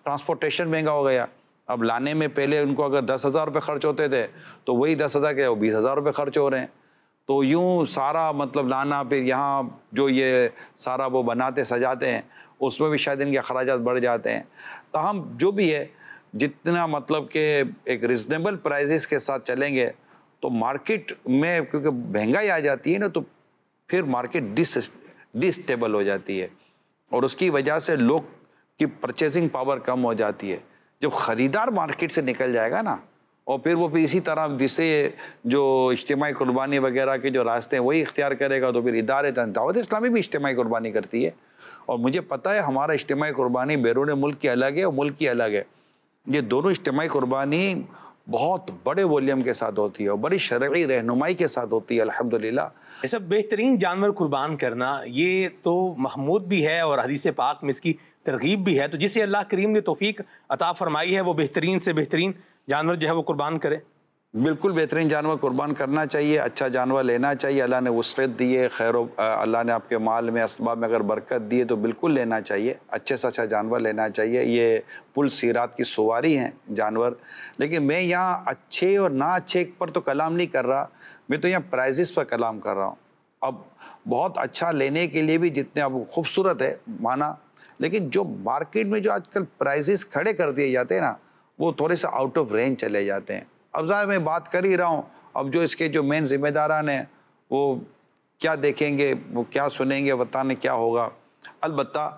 ट्रांसपोर्टेशन महंगा हो गया। अब लाने में पहले उनको अगर दस हज़ार रुपये खर्च होते थे तो वही दस हज़ार के वो बीस हज़ार रुपये खर्च हो रहे हैं। तो यूँ सारा मतलब लाना, फिर यहाँ जो ये सारा वो बनाते सजाते हैं उसमें भी शायद इनके अखराजात बढ़ जाते हैं। तो हम जो भी है जितना मतलब कि एक रिजनेबल प्राइजेस के साथ चलेंगे तो मार्केट में, क्योंकि महंगाई आ जाती है ना तो फिर मार्केट डिस डिस्टेबल हो जाती है और उसकी वजह से लोग की परचेसिंग पावर कम हो जाती है। जब ख़रीदार मार्केट से निकल जाएगा ना और फिर वो फिर इसी तरह जिससे जो इज्तिमाई कुर्बानी वगैरह के जो रास्ते हैं वही इख्तियार करेगा तो फिर इदारे दावत इस्लामी भी इज्तिमाई कुर्बानी करती है। और मुझे पता है हमारा इज्तिमाई कुर्बानी बैरून मुल्क की अलग है और मुल्क की अलग है। ये दोनों इज्तिमाई कुर्बानी बहुत बड़े वॉल्यूम के साथ होती है और बड़ी शरई रहनुमाई के साथ होती है अल्हम्दुलिल्लाह। ऐसा बेहतरीन जानवर कुर्बान करना ये तो महमूद भी है और हदीस पाक में इसकी तरगीब भी है। तो जिसे अल्लाह करीम ने तौफीक अता फरमाई है वो बेहतरीन से बेहतरीन जानवर जो है वो कुर्बान करे। बिल्कुल बेहतरीन जानवर कुर्बान करना चाहिए, अच्छा जानवर लेना चाहिए। अल्लाह ने वसअत दी है, खैर अल्लाह ने आपके माल में असबाब में अगर बरकत दी है तो बिल्कुल लेना चाहिए, अच्छे से अच्छा जानवर लेना चाहिए। ये पुल सीरात की सवारी हैं जानवर। लेकिन मैं यहाँ अच्छे और ना अच्छे पर तो कलाम नहीं कर रहा, मैं तो यहाँ प्राइजेस पर कलाम कर रहा हूँ। अब बहुत अच्छा लेने के लिए भी जितने अब खूबसूरत है माना, लेकिन जो मार्केट में जो आजकल प्राइजेस खड़े कर दिए जाते हैं ना वो थोड़े से आउट ऑफ रेंज चले जाते हैं। अब ज़ाहिर मैं बात कर ही रहा हूँ, अब जो इसके जो मेन जिम्मेदारान हैं वो क्या देखेंगे, वो क्या सुनेंगे, बताने क्या होगा। अलबत्ता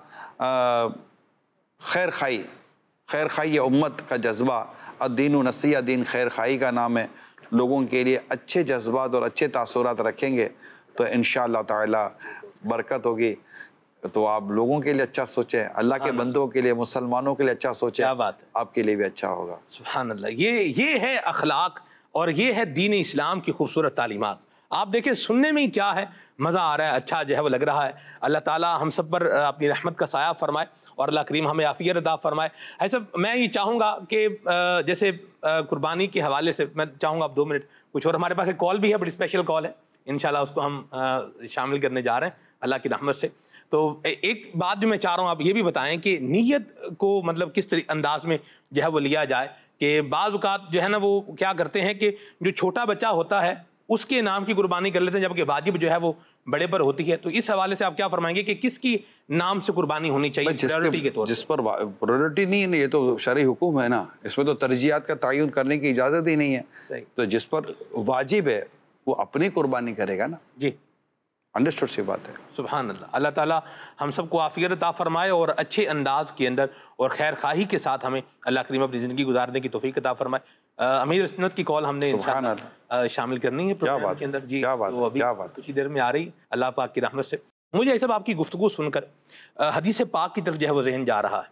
खैर खाई खैर खाई ये उम्मत का जज्बा, अद्दीन व नसीहा, दीन खैर खाई का नाम है। लोगों के लिए अच्छे जज्बात और अच्छे तासुरात रखेंगे तो इंशाअल्लाह ताला बरकत होगी। तो आप लोगों के लिए अच्छा सोचें, अल्लाह के बंदों के लिए, मुसलमानों के लिए अच्छा सोचें, क्या बात है, आपके लिए भी अच्छा होगा। सुभान अल्लाह। ये ये है अखलाक और ये है दीन इस्लाम की खूबसूरत तालीमात। आप देखें सुनने में ही क्या है, मज़ा आ रहा है, अच्छा जो है वो लग रहा है। अल्लाह ताला हम सब पर अपनी रहमत का साया फरमाए और अल्लाह करीम हमें आफियत अता फरमाए। ऐसा मैं ये चाहूँगा कि जैसे कुर्बानी के हवाले से मैं चाहूँगा आप दो मिनट कुछ और, हमारे पास एक कॉल भी है, बड़ी स्पेशल कॉल है, इंशाल्लाह उसको हम शामिल करने जा रहे हैं अल्लाह की रहमत से। तो एक बात जो मैं चाह रहा हूँ आप ये भी बताएं कि नीयत को मतलब किस तरीके अंदाज में जो है वो लिया जाए कि बाज़ औक़ात जो है ना वो क्या करते हैं कि जो छोटा बच्चा होता है उसके नाम की कुर्बानी कर लेते हैं जबकि वाजिब जो है वो बड़े पर होती है। तो इस हवाले से आप क्या फरमाएंगे कि किसकी नाम से कुर्बानी होनी चाहिए प्रायोरिटी के तौर पर? जिस पर प्रायोरिटी नहीं है, ये तो शरई हुक्म है ना, इसमें तो तरजीहात का तयन करने की इजाज़त ही नहीं है। तो जिस पर वाजिब है वो अपनी कुर्बानी करेगा ना जी। अंडरस्टूड सी बात है। सुभान अल्लाह। अल्लाह ताला हम सबको आफियत अता फरमाए और अच्छे अंदाज के अंदर और खैर खाही के साथ हमें अल्लाह करीम अपनी ज़िंदगी गुजारने की तौफीक अता फरमाए। अमीर सुन्नत की कॉल हमने इंशाअल्लाह शामिल करनी है प्रोग्राम के अंदर जी। तो अभी कुछ ही देर में आ रही अल्लाह पाक की रहमत से। मुझे ये सब आपकी गुफ्तगू सुनकर हदीस पाक की तरफ जो है वो ज़हन जा रहा है।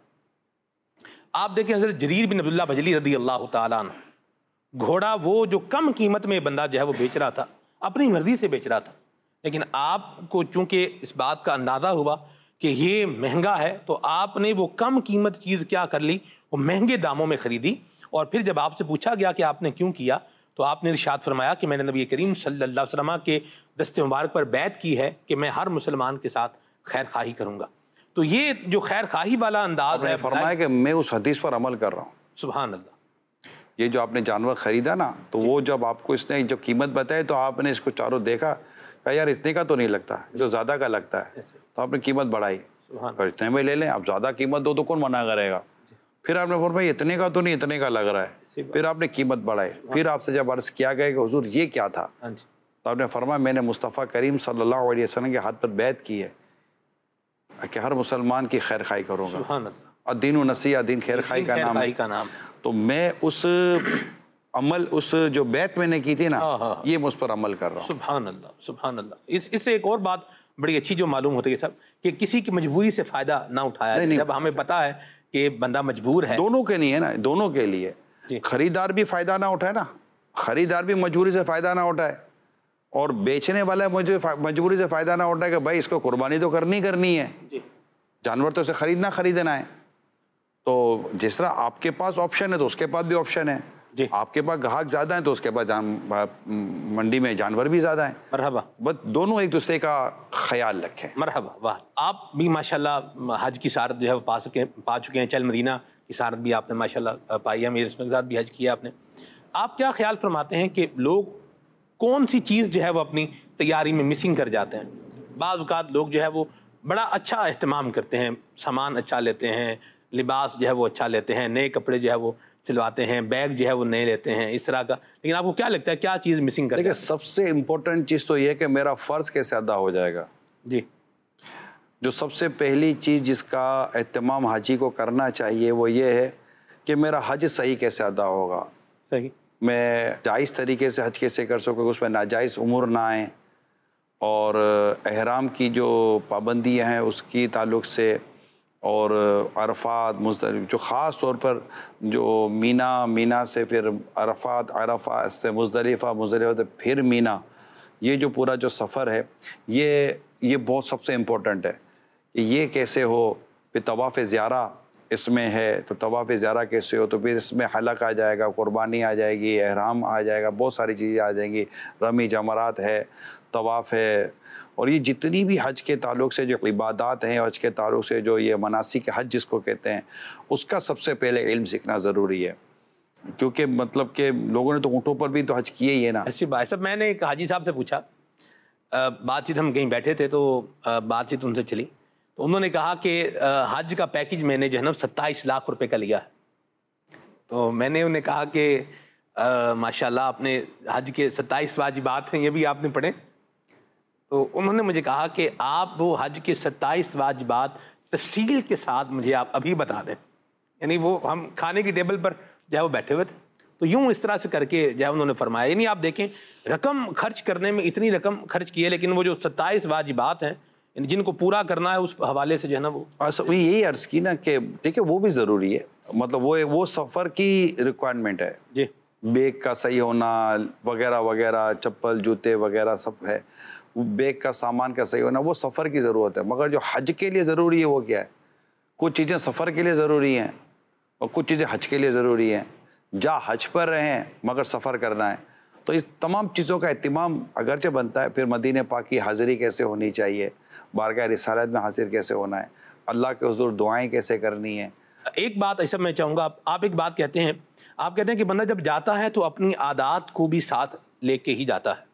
आप देखें हज़रत जरीर बिन अब्दुल्लाह बजली रदी अल्लाह तआला अन्हु, घोड़ा वो जो कम कीमत में बंदा जो है वो बेच रहा था, अपनी मर्जी से बेच रहा था, लेकिन आपको चूंकि इस बात का अंदाज़ा हुआ कि ये महंगा है तो आपने वो कम कीमत चीज़ क्या कर ली, वो महंगे दामों में ख़रीदी। और फिर जब आपसे पूछा गया कि आपने क्यों किया तो आपने इरशाद फरमाया कि मैंने नबी करीम सल्लल्लाहु अलैहि वसल्लम के दस्ते मुबारक पर बैत की है कि मैं हर मुसलमान के साथ खैर खाही करूँगा। तो ये जो खैर खाही वाला अंदाज है, फरमाया कि मैं उस हदीस पर अमल कर रहा हूँ। सुभान अल्लाह। ये जो आपने जानवर ख़रीदा ना तो वो जब आपको इसने जो कीमत बताई तो आपने इसको चारों देखा, कहा यार इतने का तो नहीं लगता, जो ज़्यादा का लगता है, तो आपने कीमत बढ़ाई, और इतने में ले लें, आप ज़्यादा कीमत दो तो कौन मना करेगा। फिर आपने फरमाया इतने का तो नहीं, इतने का लग रहा है, फिर आपने कीमत बढ़ाई। फिर आपसे जब अर्ज़ किया गया कि हुजूर ये क्या था, तो आपने फरमाया मैंने मुस्तफ़ा करीम सल्लल्लाहु अलैहि वसल्लम के हाथ पर बैत की है कि हर मुसलमान की खैर खाई करूँगा, और दीन व नसीहा, दीन खैर खाई का नाम का नाम तो मैं उस अमल, उस जो बैत मैंने की थी ना, ये मुझ पर अमल कर रहा हूँ। सुभान अल्लाह, सुभान अल्लाह। इस इससे एक और बात बड़ी अच्छी जो मालूम होती है सब कि किसी की मजबूरी से फ़ायदा ना उठाया जाए। जब हमें पता है कि बंदा मजबूर है, दोनों के लिए है ना, दोनों के लिए, खरीदार भी फ़ायदा ना उठाए ना, खरीदार भी मजबूरी से फ़ायदा ना उठाए और बेचने वाला मुझे मजबूरी से फ़ायदा ना उठाए कि भाई इसको कुर्बानी तो करनी करनी है, जानवर तो उसे खरीदना खरीदना है। तो जिस तरह आपके पास ऑप्शन है तो उसके पास भी ऑप्शन है, आपके पास ग्राहक ज़्यादा है तो उसके पास जान मंडी में जानवर भी ज़्यादा है। मरहबा। बस दोनों एक दूसरे का ख्याल रखें। मरहबा। वाह, आप भी माशाल्लाह हज की सारत जो है वो पा सके पा चुके हैं, चल मदीना इसारत भी आपने माशाल्लाह पाई है, मेरे के साथ भी हज किया आपने। आप क्या ख्याल फरमाते हैं कि लोग कौन सी चीज़ जो है वो अपनी तैयारी में मिसिंग कर जाते हैं? बाज़ औक़ात लोग जो है वो बड़ा अच्छा अहतमाम करते हैं, सामान अच्छा लेते हैं, लिबास जो है वो अच्छा लेते हैं, नए कपड़े जो है वो सिलवाते हैं, बैग जो है वो नए लेते हैं, इस तरह का। लेकिन आपको क्या लगता है क्या चीज़ मिसिंग करते हैं? देखिए, सबसे इम्पोर्टेंट चीज़ तो ये है कि मेरा फ़र्ज़ कैसे अदा हो जाएगा। जी, जो सबसे पहली चीज़ जिसका एहतमाम हाजी को करना चाहिए वो ये है कि मेरा हज सही कैसे अदा होगा। सही, मैं जायज़ तरीके से हज कैसे कर सकूँ, उसमें नाजायज़ उम्र ना आए, और एहराम की जो पाबंदियाँ हैं उसकी ताल्लुक़ से, और अरफात मुज़दलिफ़ा जो ख़ास तौर पर जो मीना, मीना से फिर अरफात, अरफात से मुज़दलिफ़ा, मुज़दलिफ़ा से फिर मीना, ये जो पूरा जो सफ़र है ये ये बहुत सबसे इम्पोर्टेंट है कि ये कैसे हो। फिर तवाफ़ ज़ियारा इसमें है, तो तवाफ़ ज़ियारा कैसे हो, तो फिर इसमें हलक आ जाएगा, कुर्बानी आ जाएगी, एहराम आ जाएगा, बहुत सारी चीज़ें आ जाएंगी, रमी जमरात है, तवाफ़ है, और ये जितनी भी हज के ताल्लुक़ से जो इबादत हैं, हज के ताल्लुक़ से जो ये मनासिक हज जिसको कहते हैं, उसका सबसे पहले इल्म सीखना ज़रूरी है। क्योंकि मतलब कि लोगों ने तो ऊँटों पर भी तो हज किए ही है ना। ऐसी बात सब मैंने एक हाजी साहब से पूछा, बातचीत, हम कहीं बैठे थे तो बातचीत उनसे चली, तो उन्होंने कहा कि हज का पैकेज मैंने जो है ना सत्ताईस लाख रुपए का लिया है। तो मैंने उन्हें कहा कि माशाल्लाह आपने हज के सत्ताईस वाजिबात हैं, ये भी आपने पढ़े। तो उन्होंने मुझे कहा कि आप वो हज के सत्ताईस वाजिबात तफसील के साथ मुझे आप अभी बता दें। यानी वो हम खाने की टेबल पर जो है वो बैठे हुए थे, तो यूँ इस तरह से करके जो है उन्होंने फरमाया। यानी आप देखें, रकम खर्च करने में इतनी रकम खर्च की है, लेकिन वो जो सत्ताईस वाजिबात हैं जिनको पूरा करना है उस हवाले से जो है ना वो यही अर्ज़ की ना कि ठीक है वो भी ज़रूरी है, मतलब वो वो सफ़र की रिक्वायरमेंट है जी, बैग का सही होना वगैरह वगैरह, चप्पल जूते वगैरह सब है, बैग का सामान का सही होना वो सफ़र की ज़रूरत है। मगर जो हज के लिए ज़रूरी है वो क्या है? कुछ चीज़ें सफ़र के लिए ज़रूरी हैं और कुछ चीज़ें हज के लिए ज़रूरी हैं। जा हज पर रहें मगर सफ़र करना है, तो इस तमाम चीज़ों का एहतिमाम अगरचे बनता है। फिर मदीने पाक की हाज़िरी कैसे होनी चाहिए, बारगाह रिसालत में हाजिर कैसे होना है, अल्लाह के हुज़ूर दुआएं कैसे करनी है। एक बात ऐसा मैं चाहूँगा, आप, आप एक बात कहते हैं, आप कहते हैं कि बंदा जब जाता है तो अपनी आदात को भी साथ लेके ही जाता है।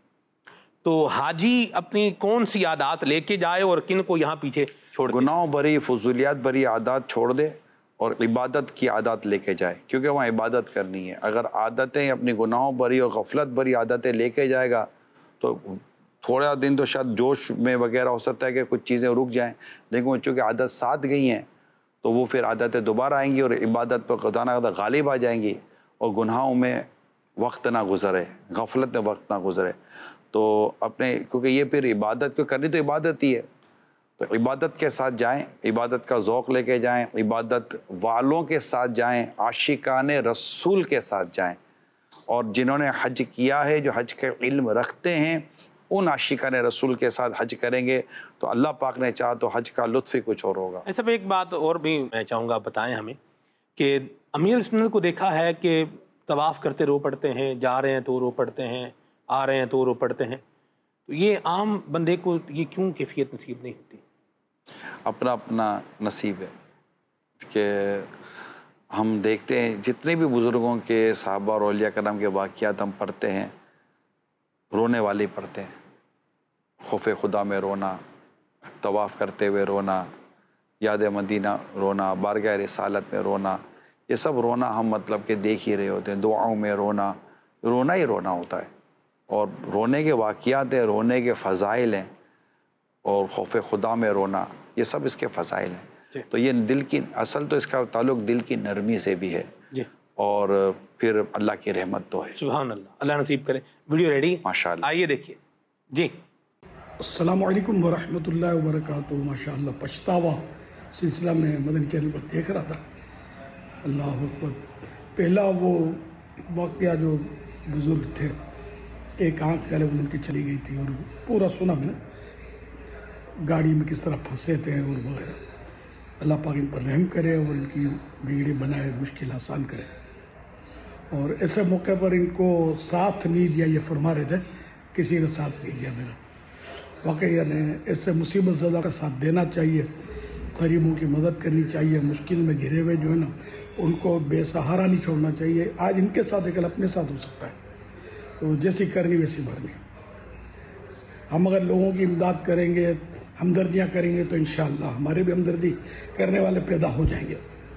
तो हाजी अपनी कौन सी आदात लेके जाए और किन को यहाँ पीछे छोड़ दे? गुनाह भरी फजूलियात भरी आदत छोड़ दे और इबादत की आदत लेके जाए, क्योंकि वहाँ इबादत करनी है। अगर आदतें अपनी गुनाहों भरी और गफलत भरी आदतें लेके जाएगा तो थोड़ा दिन तो शायद जोश में वगैरह हो सकता है कि कुछ चीज़ें रुक जाएं, लेकिन चूँकि आदत साथ गई हैं तो वो फिर आदतें दोबारा आएंगी और इबादत पर खुदा ना खुदा गालिब आ जाएंगी और गुनाहों में वक्त ना गुजरे, गफलत में वक्त ना गुजरे। तो अपने, क्योंकि ये फिर इबादत को करनी तो इबादत ही है, तो इबादत के साथ जाएं, इबादत का ज़ौक़ लेके जाएं, इबादत वालों के साथ जाएं, आशिकाने रसूल के साथ जाएं। और जिन्होंने हज किया है, जो हज के इल्म रखते हैं, उन आशिकाने रसूल के साथ हज करेंगे तो अल्लाह पाक ने चाहा तो हज का लुत्फ़ ही कुछ और होगा। ऐसा एक बात और भी मैं चाहूँगा बताएं हमें कि अमीर सुन्नत को देखा है कि तवाफ़ करते रो पड़ते हैं, जा रहे हैं तो रो पड़ते हैं, आ रहे हैं तो रो पड़ते हैं, तो ये आम बंदे को ये क्यों कैफियत नसीब नहीं होती? अपना अपना नसीब है कि हम देखते हैं जितने भी बुज़ुर्गों के सहाबा और औलिया कराम के वाक़ियात हम पढ़ते हैं, रोने वाले पढ़ते हैं। खौफ खुदा में रोना, तवाफ़ करते हुए रोना, याद मदीना रोना, बारगाह रिसालत में रोना, ये सब रोना हम मतलब कि देख ही रहे होते हैं। दुआओं में रोना, रोना ही रोना होता है और रोने के वाक़ियात हैं, रोने के फ़ज़ाइल हैं और खौफ खुदा में रोना, ये सब इसके फ़ज़ाइल हैं। तो ये दिल की असल तो इसका ताल्लुक़ दिल की नरमी से भी है जी, और फिर अल्लाह की रहमत तो है। सुभान अल्लाह, अल्लाह नसीब करे। Video ready? माशाअल्लाह, आइए देखिए जी। अस्सलामु अलैकुम वरहमतुल्लाहि वबरकातुहू। माशाअल्लाह, पछतावा सिलसिला में मदनी चैनल पर देख रहा था। अल्लाह अकबर। पहला वो वाक़या जो बुज़ुर्ग थे, एक आँख गलत उनकी चली गई थी और पूरा सुना मैंने, गाड़ी में किस तरह फंसे थे और वगैरह। अल्लाह पाक इन पर रहम करे और इनकी बिगड़ी बनाए, मुश्किल आसान करे। और ऐसे मौके पर इनको साथ नहीं दिया, ये फरमा रहे थे, किसी ने साथ नहीं दिया मेरा। वाकई यानी ऐसे मुसीबत ज़दा का साथ देना चाहिए, गरीबों की मदद करनी चाहिए, मुश्किल में घिरे हुए जो है ना उनको बेसहारा नहीं छोड़ना चाहिए। आज इनके साथ कल अपने साथ हो सकता है, तो जैसी करनी वैसी भरनी। हम अगर लोगों की इमदाद करेंगे, हमदर्दियाँ करेंगे, तो इंशाअल्लाह हमारे भी हमदर्दी करने वाले पैदा हो जाएंगे।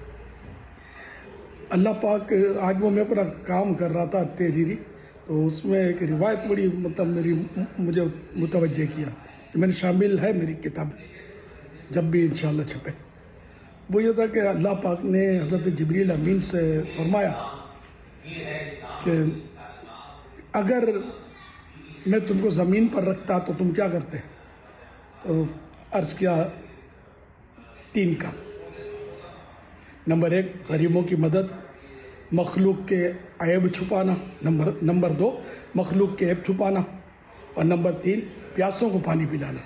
अल्लाह पाक, आज वो मैं अपना काम कर रहा था तहरीरी, तो उसमें एक रिवायत बड़ी मतलब मेरी मुझे मुतवज्जे किया, तो मैंने शामिल है मेरी किताब जब भी इंशाअल्लाह छपे। वो ये था कि अल्लाह पाक ने हज़रत जिब्रील अमीन से फरमाया कि अगर मैं तुमको ज़मीन पर रखता तो तुम क्या करते? तो अर्ज़ किया तीन का। नंबर एक, गरीबों की मदद, मखलूक के ऐब छुपाना, नंबर नंबर दो, मखलूक के ऐब छुपाना, और नंबर तीन, प्यासों को पानी पिलाना।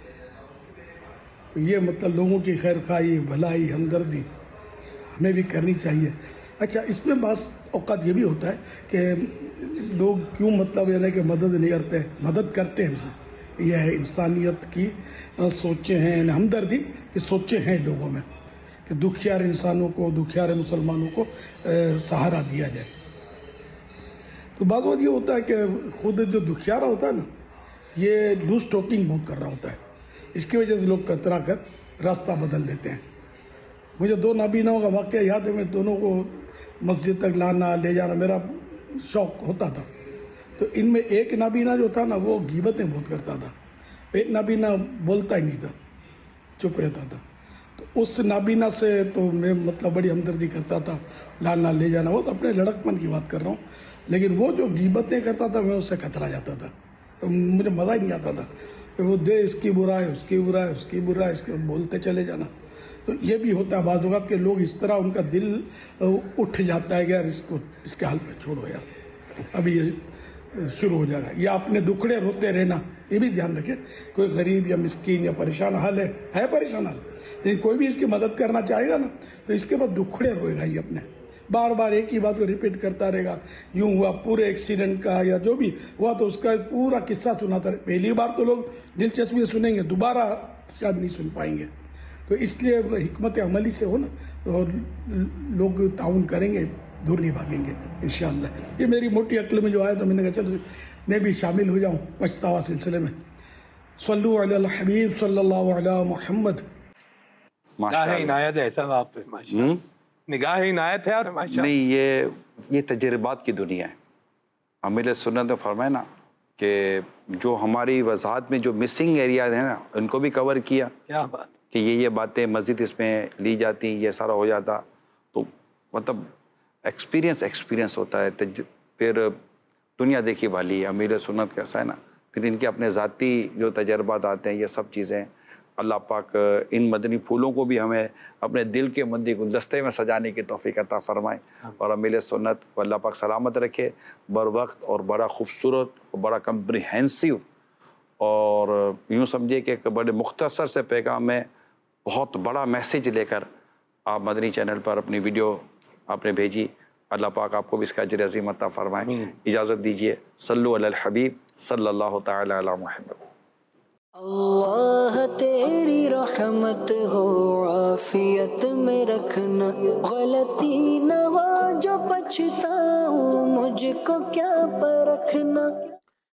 तो ये मतलब लोगों की खैर खाई, भलाई, हमदर्दी हमें भी करनी चाहिए। अच्छा, इसमें बास औक़ात ये भी होता है कि लोग क्यों मतलब यानी कि मदद नहीं करते, मदद करते हैं हमसे। यह है इंसानियत की सोचें हैं, हमदर्दी की सोचें हैं लोगों में कि दुखियार इंसानों को, दुखियार मुसलमानों को सहारा दिया जाए। तो बात बात ये होता है कि खुद जो दुखियारा होता है ना, ये लूज टॉकिंग बहुत कर रहा होता है। इसकी वजह से लोग कतरा कर रास्ता बदल देते हैं। मुझे दो नाबीनाओं का वाक़या याद है, मैं दोनों को मस्जिद तक लाना ले जाना मेरा शौक़ होता था। तो इनमें एक नाबीना जो था ना, वो गीबतें बहुत करता था, एक नाबीना बोलता ही नहीं था, चुप रहता था। तो उस नाबीना से तो मैं मतलब बड़ी हमदर्दी करता था, लाना ले जाना। वो तो अपने लड़कपन की बात कर रहा हूँ, लेकिन वो जो गीबतें करता था मैं उससे कतरा जाता था, तो मुझे मज़ा ही नहीं आता था। तो वो दे इसकी बुराई, उसकी बुराई, उसकी बुराई, इसके बोलते चले जाना। तो ये भी होता है बाज़ औक़ात के लोग इस तरह, उनका दिल उठ जाता है कि यार इसको इसके हाल पे छोड़ो यार, अभी ये शुरू हो जाएगा। या अपने दुखड़े रोते रहना, ये भी ध्यान रखें। कोई गरीब या मिस्कीन या परेशान हाल है है परेशान हाल, लेकिन कोई भी इसकी मदद करना चाहेगा ना, तो इसके बाद दुखड़े रोएगा ही अपने, बार बार एक ही बात को रिपीट करता रहेगा। यूँ हुआ, पूरे एक्सीडेंट का या जो भी हुआ तो उसका पूरा किस्सा सुनाता रहे। पहली बार तो लोग दिलचस्पी सुनेंगे, दोबारा शायद नहीं सुन पाएंगे। तो इसलिए हिकमत अमली से हो ना, तो लोग ताउन करेंगे, दूर नहीं भागेंगे इंशाअल्लाह। ये मेरी मोटी अक्ल में जो आया, तो मैंने कहा चलो मैं भी शामिल हो जाऊँ पछतावा सिलसिले में। सल्लु अला हबीब सल्लल्लाहु अलैहि मुहम्मद। निगाह इनायत है सब आप पे, माशाअल्लाह, निगाह इनायत है। और माशाअल्लाह नहीं, ये ये तजर्बात की दुनिया है। अमीर सुन्नत ने फरमाया ना कि जो हमारी वजाहत में जो मिसिंग एरियाज हैं ना, उनको भी कवर किया। क्या बात कि ये ये बातें मस्जिद इसमें ली जाती, ये सारा हो जाता। तो मतलब एक्सपीरियंस एक्सपीरियंस होता है। फिर दुनिया देखी वाली है। अमीर सुन्नत कैसा है ना, फिर इनके अपने ज़ाती जो तजर्बात आते हैं, ये सब चीज़ें अल्लाह पाक इन मदनी फूलों को भी हमें अपने दिल के मंदी गुलदस्ते में सजाने की तौफीक अता फ़रमाए। और अमीर सुन्नत को अल्लाह पाक सलामत रखे, बर वक्त और बड़ा खूबसूरत और बड़ा कम्प्रिहेंसिव, और यूँ समझिए कि एक बड़े मुख्तसर से पैगाम में बहुत बड़ा मैसेज लेकर आप मदनी चैनल पर अपनी वीडियो आपने भेजी। अल्लाह पाक आपको भी इसका अजर अज़ीम अता फ़रमाए। इजाज़त दीजिए। सल्लु अलल हबीब सल्लल्लाहु तआला अला मुहम्मद। अल्लाह तेरी रहमत हो, आफियत में रखना, गलती न हो जो पछताऊं, मुझको क्या परखना।